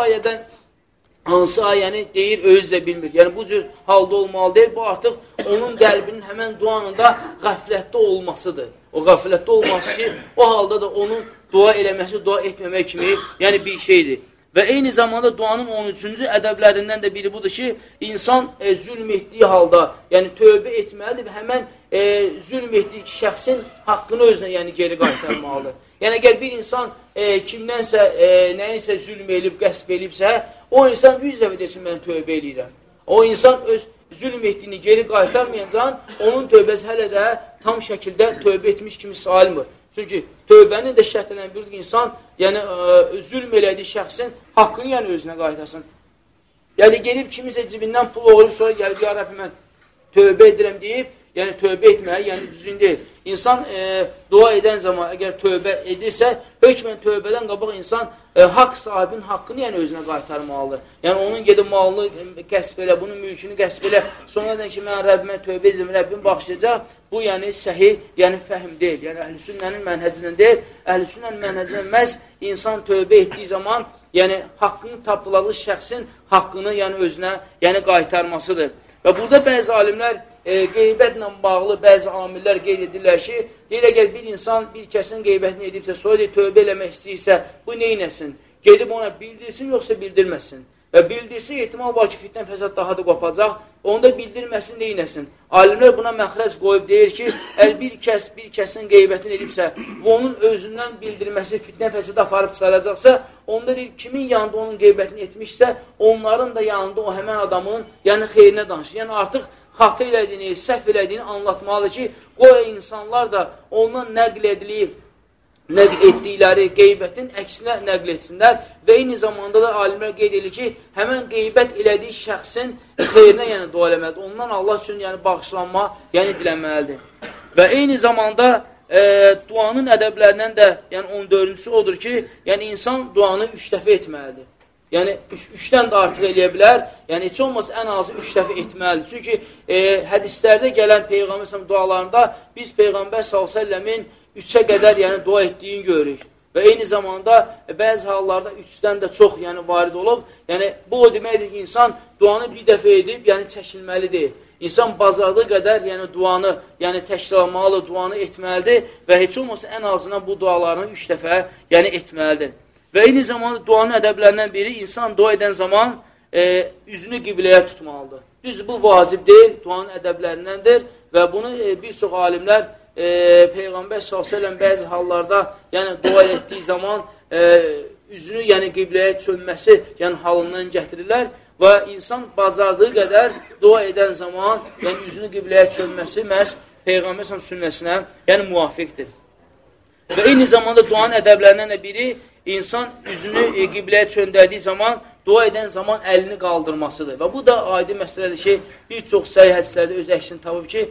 Speaker 1: ayəni deyir, özü də bilmir. Yəni, bu cür halda olmalı deyil, bu artıq onun qəlbinin həmən duanında qəflətdə olmasıdır. O qəflətdə olması ki, o halda da onun dua eləməsi, dua etməmək kimi yəni bir şeydir. Və eyni zamanda duanın 13-cü ədəblərindən də biri budur ki, insan zülm etdiyi halda, yəni tövbə etməlidir və həmən zülm etdiyi şəxsin haqqını özünə yəni geri qaytarmalıdır. Yəni, əgər bir insan kimdənsə, nəyinsə zülm edib, qəsb edibsə, o insan 100 dəfə desin, mən tövbə edirəm. O insan öz zülm etdiyini geri qaytarmayacaq, onun tövbəsi hələ də tam şəkildə tövbə etmiş kimi sayılmır. Çünki tövbənin də şərtlərindən biridir ki, insan yəni, zülm elədiyi şəxsin haqqını yəni özünə qaytarsın. Yəni, gelib kimisə cibindən pul oğurub, sonra gəlib, ya Rəbbi, mən tövbə edirəm deyib, yəni tövbə etməyə, yəni düzgün deyil. İnsan dua edən zaman, əgər tövbə edirsə, hökmən tövbədən qabaq insan haqq sahibinin haqqını yəni özünə qaytarmalıdır. Yəni onun gedib malını qəsb elə, bunun mülkünü qəsb elə, sonradan ki, mən Rəbbimə tövbə edəcəm, Rəbbim baxışacaq, bu yəni səhih, yəni fəhm deyil. Yəni əhl-i-sünnənin mənhəcindən deyil, əhl-i-sünnənin mənhəcindən məhz insan tövbə etdiyi zaman, yəni haqqını tapılalı şəxsin haqqını yəni özünə yəni qaytarmasıdır. Və burada bəzi alimlər qeybətlə bağlı bəzi amillər qeyd edirlər ki, deyir, əgər bir insan bir kəsin qeybətini edibsə, sonra tövbə eləmək istəyirsə, bu neynəsin? Gedib ona bildirsin, yoxsa bildirməsin? Və bildirsə, ehtimal var ki, fitnə fəsad daha da qopacaq, onu da bildirməsin, neynəsin? Alimlər buna məxrəc qoyub deyir ki, əgər bir kəsin qeybətini edibsə, və onun özündən bildirməsi fitnə fəsad aparıb çıxaracaqsa, onda deyir, kimin yanında onun qeybətini etmişsə, onların da yanında o həmən adamın, yəni xeyrinə danışır. Yəni artıq xatı elədiyini, səhv elədiyini anlatmalıdır ki, qoy insanlar da ondan nəql edilib, nəql etdikləri qeybətin əksinə nəql etsinlər və eyni zamanda da alimlər qeyd edir ki, həmən qeybət elədiyi şəxsin xeyrinə yəni dua eləməlidir. Ondan Allah üçün yəni bağışlanma, yəni dilənməlidir. Və eyni zamanda duanın ədəblərindən də yəni 14-cüsü odur ki, yəni insan duanı 3 dəfə etməlidir. Yəni 3-dən də artıq eləyə bilər, yəni heç olmasa ən azı 3 dəfə etməlidir. Çünki hədislərdə gələn Peyğəmbər dualarında biz Peyğəmbər s.ə.v-in 3-ə qədər yəni dua etdiyini görürük. Və eyni zamanda bəzi hallarda 3-dən də çox yəni varid olub. Yəni bu o deməkdir ki, insan duanı bir dəfə edib, yəni çəkilməli deyil. İnsan bacardığı qədər yəni duanı yəni təkrarlamalı, duanı etməlidir və heç olmasa ən azından bu dualarını 3 dəfə yəni etməlidir. Və eyni zamanda duanın ədəblərindən biri insan dua edən zaman üzünü qibləyə tutmalıdır. Düz bu vacib deyil, duanın ədəblərindəndir və bunu bir çox alimlər Peyğəmbər s.ə.v bəzi hallarda yəni dua etdiyi zaman üzünü yəni qibləyə çönməsi yəni halından gətirirlər və insan bacardığı qədər dua edən zaman yəni üzünü qibləyə çönməsi məhz Peyğəmbər s.ə.v sünnəsinə yəni müvafiqdir. Və eyni zamanda duanın ədəblərindən də biri insan üzünü qibləyə çöndərdiyi zaman dua edən zaman əlini qaldırmasıdır. Və bu da aidi məsələdir ki, bir çox səhih hədislərdə öz əksini tapıb ki,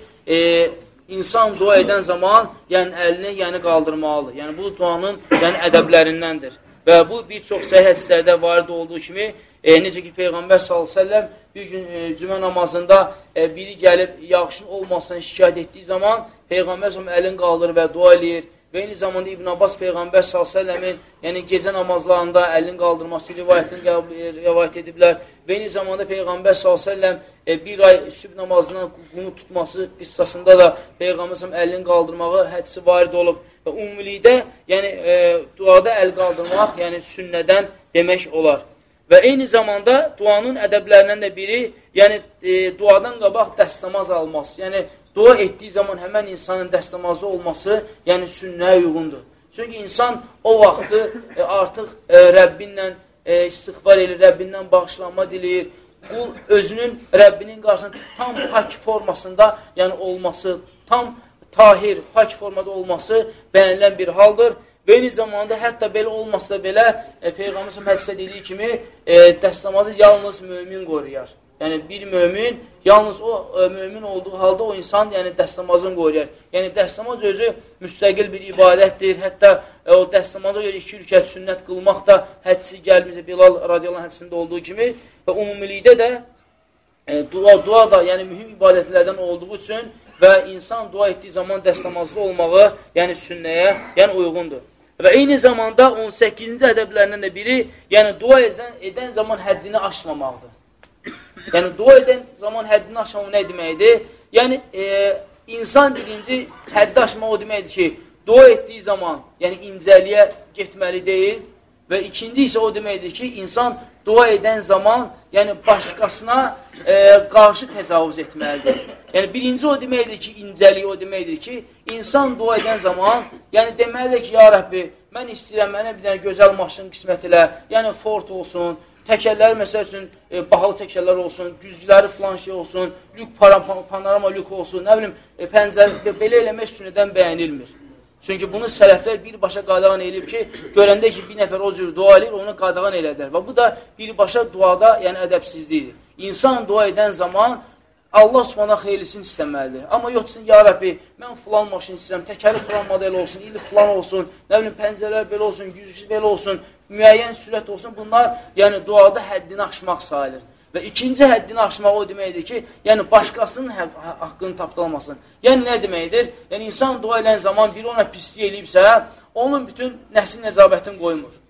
Speaker 1: İnsan dua edən zaman yəni əlini yəni qaldırmalıdır. Yəni bu duanın yəni ədəblərindəndir. Və bu bir çox səhih hədislərdə varid olduğu kimi necə ki Peyğəmbər s.ə.v bir gün cümə namazında biri gəlib yağışın olmasını şikayət etdiyi zaman Peyğəmbər s.ə.v əlini qaldırır və dua eləyir. Və eyni zamanda İbn Abbas Peyğəmbər s.ə.v-in yəni gecə namazlarında əlini qaldırması rivayət ediblər. Və eyni zamanda Peyğəmbər s.ə.v bir ay sübh namazından qunut tutması qissasında da Peyğəmbər s.ə.v əlini qaldırmağı hədisi varid olub. Və ümumilikdə yəni duada əl qaldırmaq yəni sünnədən demək olar. Və eyni zamanda duanın ədəblərindən də biri yəni duadan qabaq dəstəmaz alması. Yəni dua etdiyi zaman həmən insanın dəstəmazı olması, yəni sünnəyə uyğundur. Çünki insan o vaxtı artıq Rəbbinlə istiğfar edir, Rəbbindən bağışlanma diləyir. Qul özünün Rəbbinin qarşısında tam pak formasında yəni olması, tam tahir, pak formada olması bəyənilən bir haldır. Və eyni zamanda hətta belə olmasa da belə Peyğəmbər hədisdə dediyi kimi dəstəmazı yalnız mömin qoruyar. Yəni bir mömin, yalnız o mömin olduğu halda o insan yəni dəstəmazını qoruyar. Yəni dəstəmaz özü müstəqil bir ibadətdir. Hətta o dəstəmaza görə 2 rükət sünnət qılmaq da hədisi gəlmişsə Bilal radiyallahu hədisində olduğu kimi və ümumilikdə də dua da yəni mühüm ibadətlərdən olduğu üçün və insan dua etdiyi zaman dəstəmazlı olmağı yəni sünnəyə yəni uyğundur. Və eyni zamanda 18-ci ədəblərindən də biri yəni dua edən zaman həddini aşmamaqdır. Yəni, dua edən zaman həddini aşmamaq nə deməkdir? Yəni, insan birinci həddi aşmaq o deməkdir ki, dua etdiyi zaman, yəni incəliyə getməli deyil və ikinci isə o deməkdir ki, insan dua edən zaman, yəni başqasına qarşı təcavüz etməlidir. Yəni, birinci o deməkdir ki, incəlik o deməkdir ki, insan dua edən zaman, yəni deməlidir ki, ya Rəbbi, mən istəyirəm, mənə bir dənə gözəl maşın qismət elə, yəni Ford olsun, təkərləri, məsəl üçün, bahalı təkərlər olsun, güzgüləri filan şey olsun, panorama lük olsun, nə bilim, pəncəri, belə eləmək sünnədən bəyənilmir. Çünki bunu sələflər birbaşa qadağan eləyib ki, görəndə ki, bir nəfər o cür dua eləyir, onu qadağan elədilər. Və bu da birbaşa duada, yəni ədəbsizlikdir. İnsan dua edən zaman Allah subhanahu xeyirlisini istəməlidir. Amma yoxsun, ya Rəbbi, mən filan maşın istəyirəm, təkəri filan model olsun, ili filan olsun, nə bilim, pəncələr belə olsun, güzgü belə olsun, müəyyən sürət olsun, bunlar yəni duada həddini aşmaq sayılır. Və ikinci həddini aşmaq o deməkdir ki, yəni başqasının haqqını tapdalamasın. Yəni nə deməkdir? Yəni insan dua edən zaman biri ona pislik eləyibsə, onun bütün nəsil nəzabətini qoymur.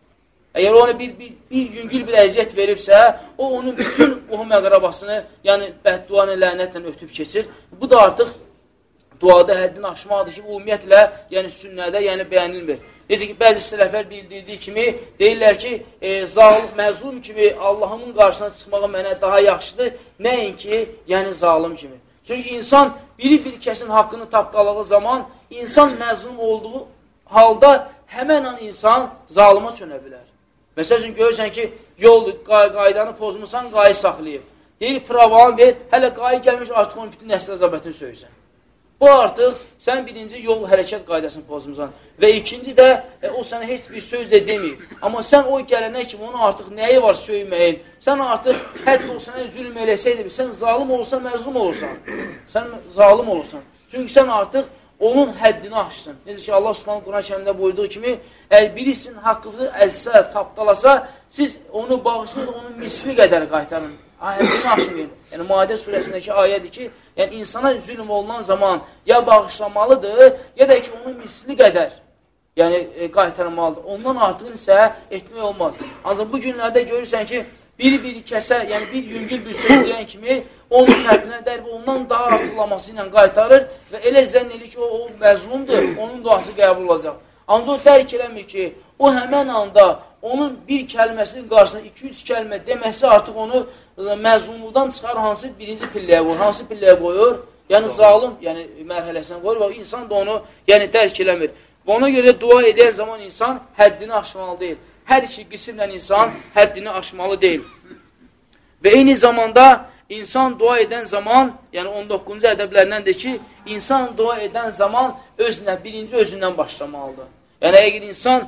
Speaker 1: Əgər ona bir yüngül bir əziyyət veribsə, o onun bütün qohum əqrabasını, yəni bədduanı, lənətlə ötüb keçir. Bu da artıq duada həddini aşmaqdır ki, ümumiyyətlə, yəni sünnədə, yəni bəyənilmir. Necə ki, bəzi sələflər bildirdiyi kimi, deyirlər ki, məzlum kimi Allahımın qarşısına çıxmağı mənə daha yaxşıdır, nəinki, yəni zalim kimi. Çünki insan bir kəsin haqqını tapdaladığı zaman, insan məzlum olduğu halda həmən an insan zalıma çönə bilər. Məsəl üçün, görürsən ki, yoldur, qaydanı pozmuşsan, qayı saxlayıb. Deyir, pravanı ver, hələ qayı gəlmiş, artıq onun bütün nəsl əzabətini söyürsən. Bu artıq sən birinci yol hərəkət qaydasını pozmuşsan və ikinci də o sənə heç bir söz də deməyib. Amma sən o gələnə kimi onu artıq nəyi var söyməyin, sən artıq hətta o sənə zülm eləsəydi, sən zalim olursan, məzlum olursan. Sən zalim olursan. Çünki sən artıq onun həddini aşsın. Necə ki, Allah Subhanahu Quran kərimdə buyurduğu kimi, əgər birisinin haqqınızı əzsə, tapdalasa, siz onu bağışlayın, onun misli qədər qaytarın. Həddini aşmayın. Yəni, Maidə surəsindəki ayədir ki, yəni insana zülm olunan zaman ya bağışlamalıdır, ya da ki, onun misli qədər yəni qaytarmalıdır. Ondan artıq isə etmək olmaz. Ancaq bu günlərdə görürsən ki, bir kəsə, yəni bir yüngül bir söz deyən kimi, onun fərqinə dəyir və ondan daha artıqlaması ilə qaytarır və elə zənn edir ki, o məzlumdur, onun duası qəbul olacaq. Ancaq o dərk eləmir ki, o həmən anda onun bir kəlməsinin qarşısında 2-3 kəlmə deməsi artıq onu məzlumluqdan çıxar, hansı birinci pilləyə qoyur, hansı pilləyə qoyur, yəni zalim mərhələsinə qoyur və insan da onu dərk eləmir. Və ona görə dua edən zaman insan həddini aşmalı deyil. Hər iki qismlə insan həddini aşmalı deyil. Və eyni zamanda insan dua edən zaman, yəni 19-cu ədəblərindəndir ki, insan dua edən zaman birinci özündən başlamalıdır. Yəni, əgər insan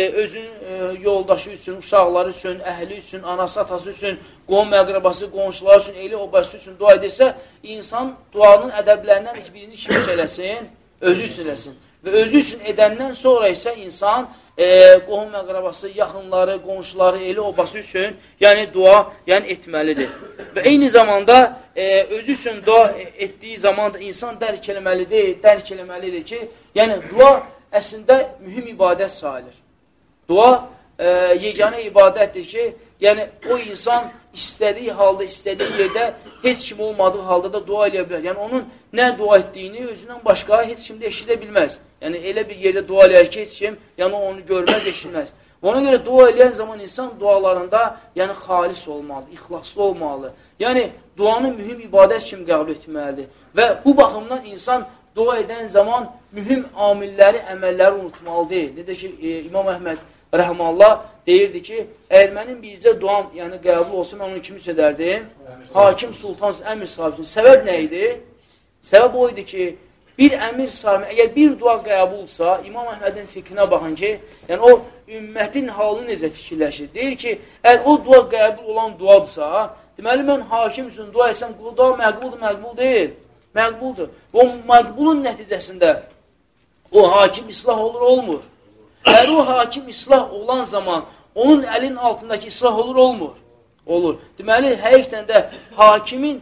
Speaker 1: özünün yoldaşı üçün, uşaqları üçün, əhli üçün, anası, atası üçün, qohum əqrabası, qonşuları üçün, eli obası üçün dua edirsə, insan duanın ədəblərindəndir ki, birinci kim söyləsin? Özü üçün eləsin. Və özü üçün edəndən sonra isə insan qohum əqrabası, yaxınları, qonşuları, eli obası üçün dua etməlidir. Və eyni zamanda özü üçün dua etdiyi zaman da insan dərk eləməlidir ki, dua əslində mühüm ibadət sayılır. Dua yeganə ibadətdir ki, o insan istədiyi halda, istədiyi yerdə heç kim olmadığı halda da dua eləyə bilər. Yəni, onun nə dua etdiyini özündən başqa heç kim də eşidə bilməz. Yəni, elə bir yerdə dua eləyər ki, heç kim onu görməz, eşitməz. Ona görə dua eləyən zaman insan dualarında xalis olmalıdır, ixlaslı olmalıdır. Yəni, duanı mühüm ibadət kimi qəbul etməlidir. Və bu baxımdan insan dua edən zaman mühüm amilləri, əməlləri unutmalı deyil. Necə ki, İmam Əhməd rəhməllah deyirdi ki, əgər mənim bircə duam qəbul olsa, mən onu kimi edərdim? Hakim, sultan, əmir sahibi. Səbəb nə idi? Səbəb o idi ki, bir əmir sahibi, əgər bir dua qəbulsa, İmam Əhmədin fikrinə baxın ki, o ümmətin halını necə fikirləşir? Deyir ki, əgər o dua qəbul olan duadırsa, deməli, mən hakim üçün dua etsəm, bu dua məqbuldur, məqbul deyil. Məqbuldur. O məqbulun nəticəsində o hakim islah olur, olmur. Əgər o hakim islah olan zaman onun əlinin altındakı islah olur, olmur. Olur. Deməli, həqiqətən də hakimin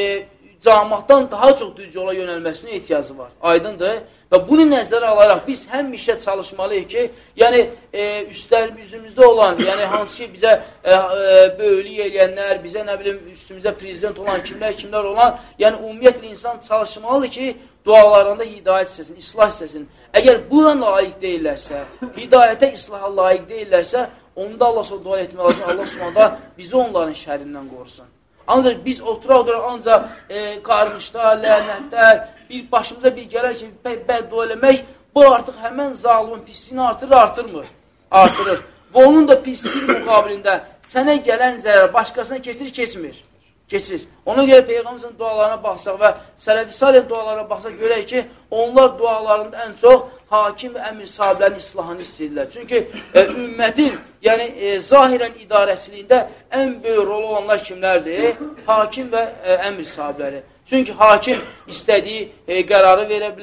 Speaker 1: cəmaatdan daha çox düz yola yönəlməsinə ehtiyacı var. Aydındır. Və bunu nəzərə alaraq biz həmişə çalışmalıyıq ki, üstümüzdə olan, hansı ki bizə böyülük eləyənlər, bizə üstümüzdə prezident olan kimlər olan, ümumiyyətlə insan çalışmalıdır ki, dualarında hidayət istəsin, islah istəsin. Əgər buna layiq deyirlərsə, hidayətə, islaha layiq deyirlərsə, onda Allah dua etmək lazım, Allah Subhanahu bizi onların şərrindən qorusun. Ancaq biz oturaq ancaq qarnışlar, lənətlər, bir başımıza bir gələr ki, bəddua eləmək, bu artıq həmən zalimin pisliyini artırır. Və onun da pisliyi müqabilində sənə gələn zərər başqasına keçir. Ona görə Peyğəmbərin dualarına baxsaq və Sələf-i Salih dualarına baxsaq görək ki, onlar dualarında ən çox hakim və əmir sahiblərinin islahını istəyirlər. Çünki ümmətin, zahirən idarəçiliyində ən böyük rol olanlar kimlərdir? Hakim və əmir sahibləri. Çünki hakim istədiyi qərarı verə bilər,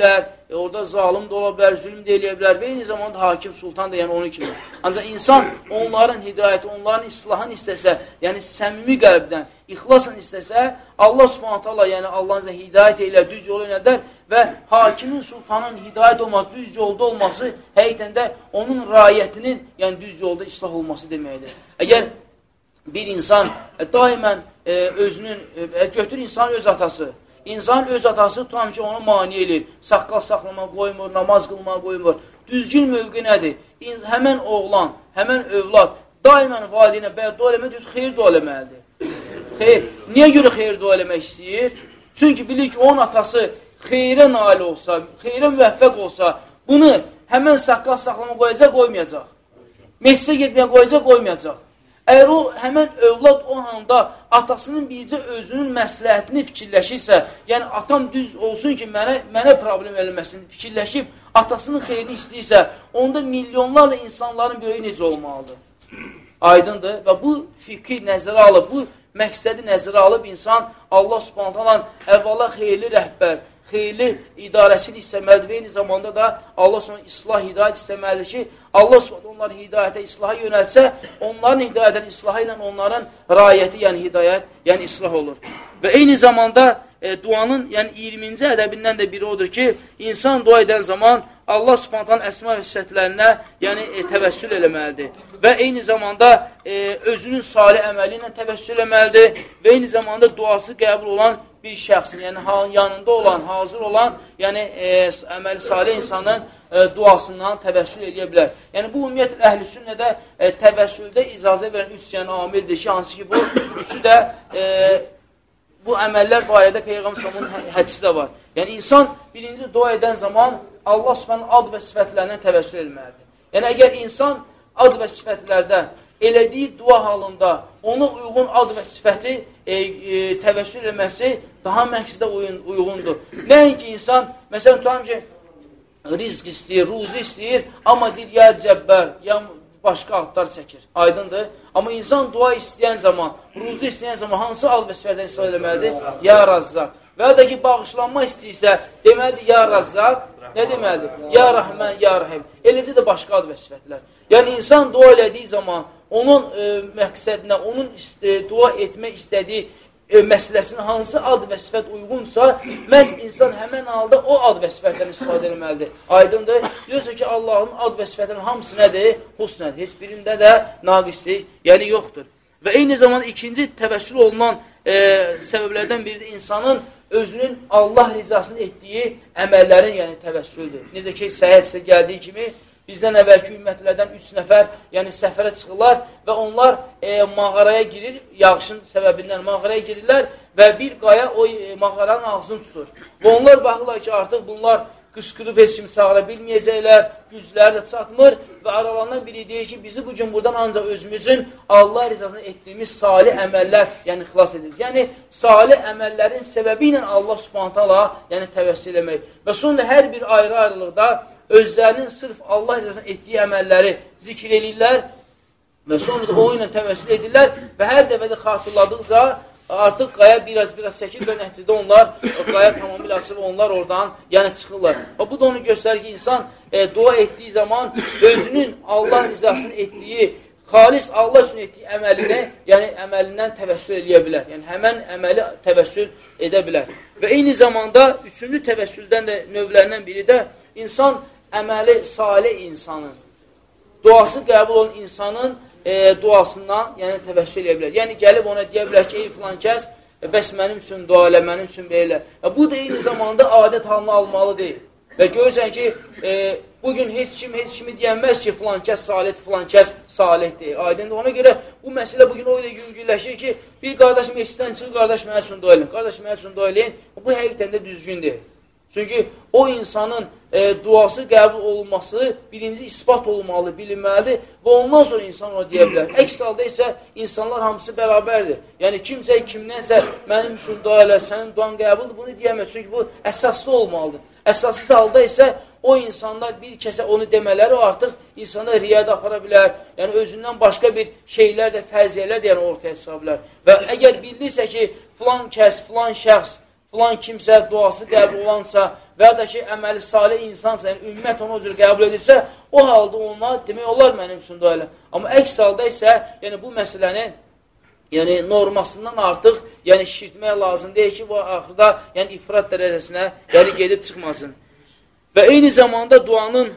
Speaker 1: orada zalim də ola bilər, zülm də eləyə bilər və eyni zamanda hakim, sultan da, yəni onun kimi. Ancaq insan onların hidayəti, onların islahını istəsə, yəni səmimi qəlbdən, ixlasla istəsə, Allah subhanahu ta'ala, yəni Allahın hidayət elə, düz yolu önədər və hakimin, sultanın hidayət olması, düz yolda olması həqiqətən də onun raiyyətinin, yəni düz yolda islah olması deməkdir. Əgər bir insan daimən özünün, götür insanın öz atası, İnsan öz atası tutam ki, ona mani edir, saqqal saxlama qoymur, namaz qılma qoymur. Düzgün mövqü nədir? Həmən oğlan, həmən övlad daimən valideyinə bəddua eləmək, xeyir dua eləməlidir. Xeyr. Niyə görə xeyir dua eləmək istəyir? Çünki bilir ki, onun atası xeyrə nail olsa, xeyrə müvəffəq olsa, bunu həmən saqqal saxlama qoyacaq, qoymayacaq. Meclisə getməyə qoyacaq, qoymayacaq. Əgər o, həmən övlad o anda atasının bircə özünün məsləhətini fikirləşirsə, yəni atam düz olsun ki, mənə problem eləməsini fikirləşib, atasının xeyrini istəyirsə, onda milyonlarla insanların böyüyü necə olmalıdır? Aydındır və bu fikri nəzərə alıb, bu məqsədi nəzərə alıb insan Allah subhanahu ta'ala əvvəla xeyirli rəhbər, xeyirli idarəsini istəməlidir və eyni zamanda da Allah sonra islah, hidayət istəməlidir ki, Allah sonra onları hidayətə, islaha yönəlsə, onların hidayətən, islaha ilə onların raiyyəti, yəni hidayət, yəni islah olur. Və eyni zamanda duanın, yəni 20-ci ədəbindən də biri odur ki, insan dua edən zaman Allah subhanətən əsma və sifətlərinə, yəni təvəssül eləməlidir. Və eyni zamanda özünün salih əməli ilə təvəssül eləməlidir və eyni zamanda duası qəbul olan bir şəxsin, yəni yanında olan, hazır olan, yəni əməli salih insanın duasından təvəssül eləyə bilər. Yəni bu ümumiyyətlə əhl-i sünnədə təvəssüldə icazə verən 3 yəni amildir ki, hansı ki bu üçü də bu əməllər barədə Peyğəmbər sallallahu hədisi də var. Yəni insan birinci dua edən zaman Allah subhanahu ad və sifətlərinə təvəssül etməlidir. Yəni əgər insan ad və sifətlərdə elədiyi dua halında ona uyğun ad və sifəti təvəssül etməsi daha məqsədə uyğundur. Nəinki insan, məsələn, tutam ki, rizq istəyir, ruzi istəyir, amma deyir, ya cəbbər, ya başqa adlar çəkir. Aydındır. Amma insan dua istəyən zaman, ruzi istəyən zaman hansı ad və sifətdən istifadə etməlidir? Ya Razzaq. Və ya da ki, bağışlanma istəyirsə, deməlidir, ya Razzaq, nə deməlidir? Ya Rəhmən, ya Rəhim. Eləcə də başqa ad və sifətlər. Yəni, insan dua elədiyi zaman, onun məqsədinə, onun dua etmək istədiyi məsələsinin hansı ad və sifət uyğunsa, məhz insan həmən halda o ad və sifətdən istifadə etməlidir. Aydındır. Yoxsa ki, Allahın ad və sifətinin hamısı nədir? Husnədir. Heç birində də naqislik, yəni yoxdur. Və eyni zamanda ikinci təvəssül olunan səbəblərdən biri də insanın özünün Allah rizasını etdiyi əməllərin, yəni təvəssüldür. Necə ki, səhət gəldiyi kimi, bizdən əvvəlki ümmətlərdən 3 nəfər, yəni səfərə çıxırlar və onlar mağaraya girir, yağışın səbəbindən mağaraya girirlər və bir qaya o mağaranın ağzını tutur. Və onlar baxırlar ki, artıq bunlar qışqırıb heç kimi çağıra bilməyəcəklər, gücləri də çatmır və aralarından biri deyir ki, bizi bugün buradan ancaq özümüzün Allah rizasını etdiyimiz salih əməllər, yəni xilas ediriz. Yəni, salih əməllərin səbəbi ilə Allah subhanahu ta'ala, yəni təvəssül eləmək. Və sonra hər bir ayrı-ayrılıqda özlərinin sırf Allah rizasını etdiyi əməlləri zikr edirlər və sonra da o ilə təvəssül edirlər və hər dəfədə xatırladıqca artıq qaya biraz çəkir və nəticədə onlar qaya tamamilə açılır, onlar oradan yəni çıxırlar. Və bu da onu göstərir ki, insan dua etdiyi zaman özünün Allah rizasını etdiyi, xalis Allah üçün etdiyi əməlinə, yəni əməlindən təvəssül edə bilər. Yəni həmən əməli təvəssül edə bilər. Və eyni zamanda üçüncü təvəssüldən də növlərindən biri də insan əməli salih insanın, duası qəbul olan insanın duasından, yəni təvəssül edə bilər. Yəni gəlib ona deyə bilər ki, ey filan kəs, bəs mənim üçün dua elə, mənim üçün belə. Bu da eyni zamanda adət halını almalı deyil. Və görürsən ki, bugün heç kimi deyənməz ki, filan kəs salihdir, filan kəs salih deyil. Aydındır. Ona görə bu məsələ bugün o ilə güngülləşir ki, bir qardaş meclisdən çıxır, qardaş mənə üçün dua eləyin, qardaş mənə üçün dua eləyin. Bu həqiqətən də düzgün deyil. Çünki o insanın duası qəbul olunması birinci ispat olmalı, bilinməlidir və ondan sonra insan ona deyə bilər. Əks halda isə insanlar hamısı bərabərdir. Yəni kimsə kimdənsə mənim üçün dua elə, sənin duan qəbuldur, bunu deyəməz. Çünki bu əsaslı olmalıdır. Əsaslı halda isə o insanlar bir kəsə onu demələri o artıq insana riyada apara bilər. Yəni özündən başqa bir şeylər də, fərziyələr də yəni ortaya çıxa bilər. Və əgər bilirsə ki, filan kəs, filan şəxs, filan kimsə duası qəbul olansa və ya da ki, əməli salih insansa, yəni ümmət onu o cür qəbul edirsə, o halda onlar demək olar mənim üçün də elə. Amma əks halda isə, yəni bu məsələni yəni normasından artıq yəni şişirtmək lazım deyil ki, bu axırda yəni ifrat dərəcəsinə yəni gedib çıxmasın. Və eyni zamanda duanın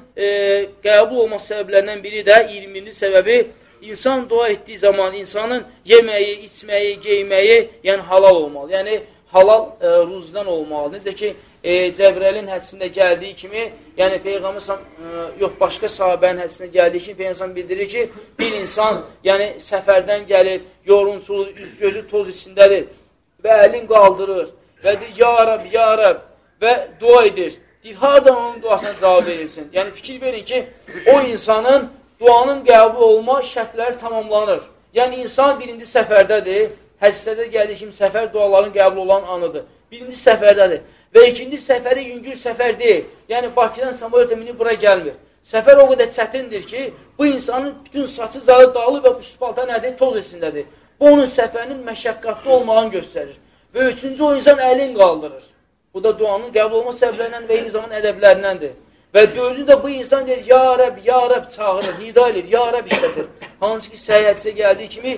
Speaker 1: qəbul olma səbəblərindən biri də 20-ci səbəbi insan dua etdiyi zaman insanın yeməyi, içməyi, geyməyi yəni halal olmalı. Yəni halal ruzdan olmalı. Necə ki, Cəbrəlin hədisində gəldiyi kimi, yəni Peyğəmbər yox, başqa sahabənin hədisində gəldiyi kimi Peyğəmbər bildirir ki, bir insan yəni səfərdən gəlib, yorğunçulu, üz-gözü toz içindədir və əlin qaldırır və deyir, ya Rəb, ya Rəb və dua edir. Deyir, hardan onun duasına cavab verilsin? Yəni fikir verin ki, o insanın duanın qəbul olma şərtləri tamamlanır. Yəni insan birinci səfərdədir, hədislərdə gəldiyi kimi səfər duaların qəbul olan anıdır. Birinci səfərdədir. Və ikinci səfəri yüngül səfər deyil. Yəni, Bakıdan Samolyota minib bura gəlmir. Səfər o qədər çətindir ki, bu insanın bütün saçı zarı dağılır və üst paltar nədir? Toz içindədir. Bu, onun səfərinin məşəqqatlı olmağını göstərir. Və üçüncü, o insan əlin qaldırır. Bu da duanın qəbul olma səbəblərindən və eyni zaman ədəblərindəndir. Və dördüncü də bu insan deyir, ya Rəb çağırır, nida edir, ya Rəb işlədir. Hansı ki, səhiyyə gəldiyi kimi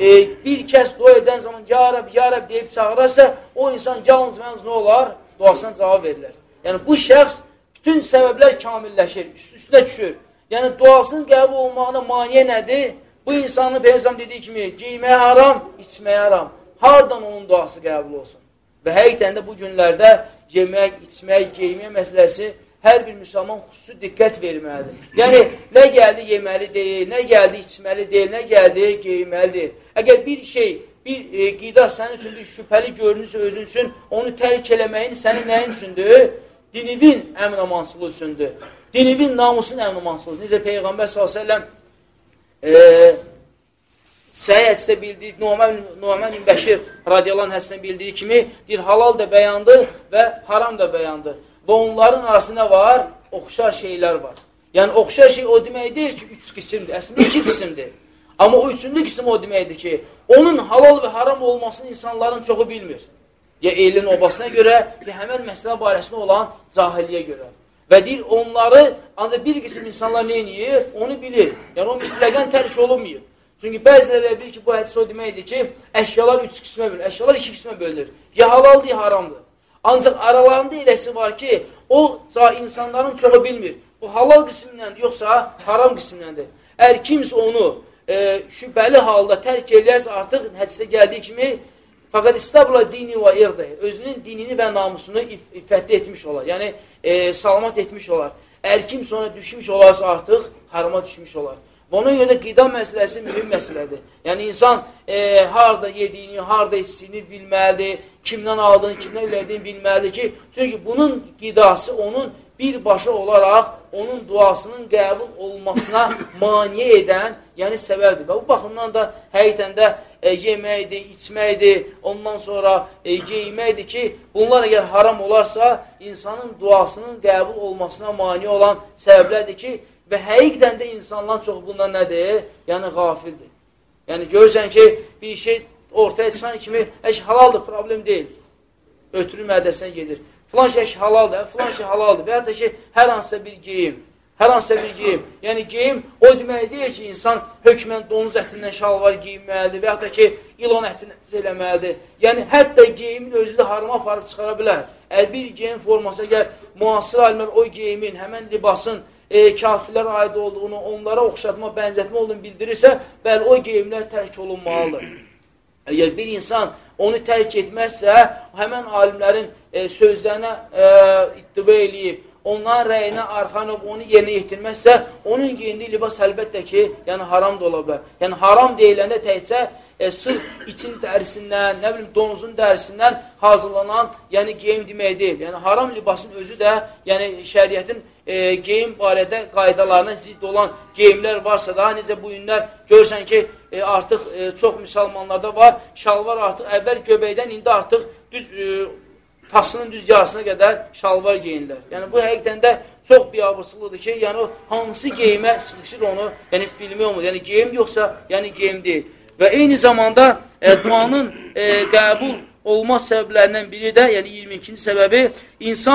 Speaker 1: bir kəs dua edən zaman ya Rəb deyib çağırarsa, o insan yalnız nə olar? Duasına cavab verirlər. Yəni, bu şəxs bütün səbəblər kamilləşir, üstünə düşür. Yəni, duasının qəbul olmağına maniyə nədir? Bu insanın Peyğəmbər dediyi kimi, geyməyə haram, içməyə haram. Hardan onun duası qəbul olsun? Və həqiqətən də bu günlərdə yemək, içmək, geymək məsələsi hər bir müsəlman xüsusi diqqət verməlidir. Yəni, nə gəldi yeməli deyil, nə gəldi içməli deyil, nə gəldi geyməli deyil. Əgər bir şey, bir qida sənin üçündür, şübhəli görünürsə özün üçün, onu tərk eləməyin sənin nəyin üçündür? Dinivin əmin-amansılığı üçündür. Dinivin namusun əmin-amansılığı. Necə Peyğəmbər s.ə.v Səhiyyə hədisdə bildiyi, Numan ibn Bəşir radiyallahu anh hədisində bildiyi kimi, deyir, halal da bəyandır və haram da bəyandır. Və onların arasında var, oxşar şeylər var. Yəni, oxşar şey o demək deyil ki, 3 qismdir, əslində 2 qismdir. Amma o üçüncü qism o deməkdir ki, onun halal və haram olmasını insanların çoxu bilmir. Ya elin obasına görə, ya həmən məsələ barəsində olan cahiliyə görə. Və deyir, onları ancaq bir qism insanlar nə edir? Onu bilir. Yəni, o mütləqən tərk olunmuyor. Çünki bəziləri bilir ki, bu hədis o deməkdir ki, əşyalar 3 qismə bölünür, əşyalar 2 qismə bölünür. Ya halaldır, ya haramdır. Ancaq aralarında eləsi var ki, o insanların çoxu bilmir. Bu halal qismindəndir, yoxsa haram qismindəndir. Əgər kimsə onu şübhəli halda tərk eləyərsə artıq hədisdə gəldiyi kimi fəqət istabla dini və irdə özünün dinini və namusunu iffətli etmiş olar. Yəni, salamat etmiş olar. Əgər kimsə ona düşmüş olarsa artıq harama düşmüş olar. Və ona görə də qida məsələsi mühüm məsələdir. Yəni, insan harada yediyini, harada içdiyini bilməlidir, kimdən aldığını, kimdən elədiyini bilməlidir ki, çünki bunun qidası onun birbaşa olaraq onun duasının qəbul olmasına maniyə edən, yəni səbəbdir. Və bu baxımdan da həqiqətən də yeməkdir, içməkdir, ondan sonra geyməkdir ki, bunlar əgər haram olarsa, insanın duasının qəbul olmasına maniyə olan səbəblərdir ki, və həqiqdən də insanlar çox bundan nədir? Yəni, qafildir. Yəni, görürsən ki, bir şey ortaya çıxan kimi, halaldır, problem deyil. Ötürü mədəsinə gedir. Filan şey halaldır, filan şey halaldır. Və hətta ki, hər hansısa bir geyim. Hər hansısa bir geyim. Yəni, geyim o demək deyil ki, insan hökmən donuz ətindən şalvar geyinməlidir və hətta ki, ilan ətindən eləməlidir. Yəni, hətta geyimin özü də harama aparıb çıxara bilər. Əgər bir geyim forması, əgər müasir alimlər o geyimin, həmən libasın kafirlər aid olduğunu, onlara oxşatma, bənzətmə olduğunu bildirirsə, bəli, o geyimlər tərk olunmalıdır. Əgər bir insan onu tərk etməzsə, həmən alimlərin sözlərinə ittiba eləyib, onların rəyinə arxan olub, onu yerinə yetirməzsə, onun geyindiyi libas əlbəttə ki, yəni haram da ola bilər. Yəni haram deyiləndə təkcə sırf itin dərisindən, nə bilim, donuzun dərisindən hazırlanan, yəni geyim demək deyil. Yəni haram libasın özü də, yəni şəriətin geyim barədə qaydalarına zidd olan geyimlər varsa da, necə bu günlər görürsən ki, artıq çox müsəlmanlarda var, şalvar artıq əvvəl göbəkdən, indi artıq düz tasının düz yarısına qədər şalvar geyinlər. Yəni bu həqiqətən də çox biabırsılıqdır ki, yəni hansı geyimə sıxışır onu, yəni bilmək olmur. Yəni geyim yoxsa, yəni geyim deyil. Və eyni zamanda duanın qəbul olma səbəblərindən biri də, yəni 22-ci səbəbi, insan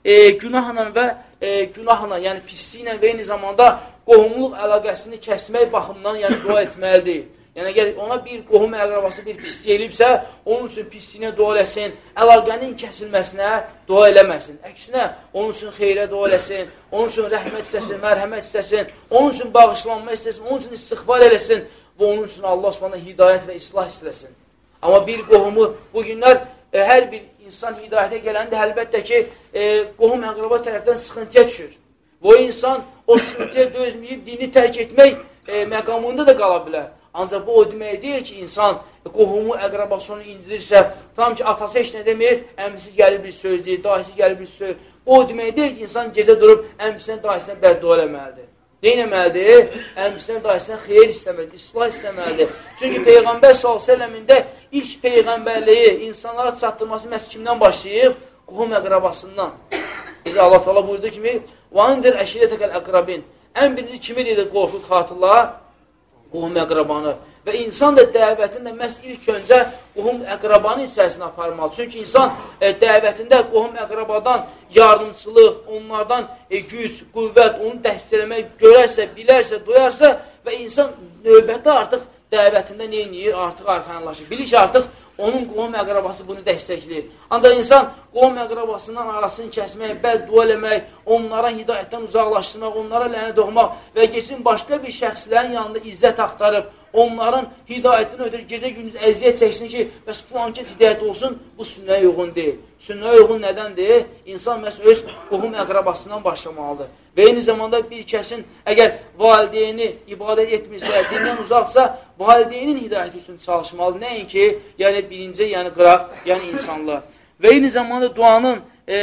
Speaker 1: günahla və günahla, yəni pisliklə və eyni zamanda qohumluq əlaqəsini kəsmək baxımından yəni dua etməlidir. Yəni, əgər ona bir qohum əqrabası bir pislik elibsə, onun üçün pisliyinə dua eləsin, əlaqənin kəsilməsinə dua eləməsin. Əksinə, onun üçün xeyrə dua eləsin, onun üçün rəhmət istəsin, mərhəmət istəsin, onun üçün bağışlanma istəsin, onun üçün istiğfar eləsin və onun üçün Allah Subhanahu hidayət və islah istəsin. Amma bir qohumu bu günlər hər bir insan hidayətə gələndə əlbəttə ki, qohum əqraba tərəfdən sıxıntıya düşür. Bu insan o sıxıntıya dözməyib dini tərk etmək məqamında da qala bilər. Ancaq bu o demək deyil ki, insan qohumu, əqrabası onu incidirsə, tam ki, atası heç nə demir, əmisi gəlib bir söz deyir, dayısı gəlib bir söz. O demək deyil ki, insan gecə durub əmisindən, dayısından bəddua eləməlidir. Neynəməlidir? Əmisindən, dayısından xeyir istəməlidir, islah istəməlidir. Çünki Peyğəmbər s.ə.v-də ilk Peyğəmbərliyi insanlara çatdırması məhz kimdən başlayıb? Qohum əqrabasından. Bizə Allah-u Teala buyurduğu kimi, وَاَنْدِرْ əşirətəkəl əqrabin. Ən birinci kimi deyir qorxud xatırlar? Qohum əqrabanı. Və insan da dəvətində məhz ilk öncə qohum əqrabanın içərisində aparmalı. Çünki insan dəvətində qohum əqrabadan yardımçılıq, onlardan güc, qüvvət, onu dəstəkləmək görərsə, bilərsə, duyarsa və insan növbəti artıq dəvətində neyiniyir? Artıq arxanlaşır. Bilir ki, artıq onun qohum əqrabası bunu dəstəkləyir. Ancaq insan qohum əqrabasından arasını kəsmək, bəddua eləmək, onlara hidayətdən uzaqlaşdırmaq, onlara lənət oxumaq və geçsin başqa bir şəxslərin yanında izzət axtarıb, onların hidayətini ötürü gecə-gündüz əziyyət çəksin ki, bəs filankəs hidayət olsun, bu sünnəyə uyğun deyil. Sünnəyə uyğun nədəndir? İnsan məhz öz qohum əqrabasından başlamalıdır. Və eyni zamanda bir kəsin əgər valideyni ibadət etmirsə, dindən uzaqsa, valideynin hidayəti üçün çalışmalıdır. Nəinki, yəni birinci, yəni qıraq, yəni insanlar. Və eyni zamanda duanın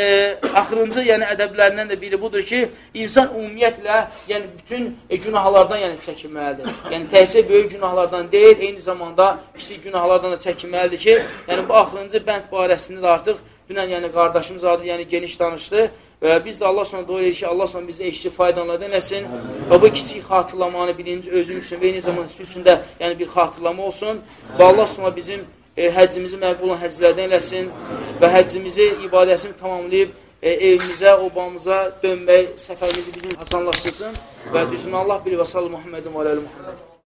Speaker 1: axırıncı yəni ədəblərindən də biri budur ki, insan ümumiyyətlə yəni bütün günahlardan yəni çəkinməlidir. Yəni təkcə böyük günahlardan deyil, eyni zamanda kiçik günahlardan da çəkinməlidir ki, yəni bu axırıncı bənd barəsində də artıq dünən yəni qardaşımız adı yəni geniş danışdı və biz də Allah sonra dua edirik ki, Allah sonra bizə eşli faydalardan eləsin və bu kiçik xatırlamanı birinci özümüz üçün və eyni zamanda siz üçün də yəni bir xatırlama olsun və Allah sonra bizim həccimizi məqbul olan həcclərdən eləsin və həccimizi, ibadətini tamamlayıb evimizə, obamıza dönmək səfərimizi bizim asanlaşdırsın və düzün Allah bilir və sallı Muhammedin və aləli Muhammed.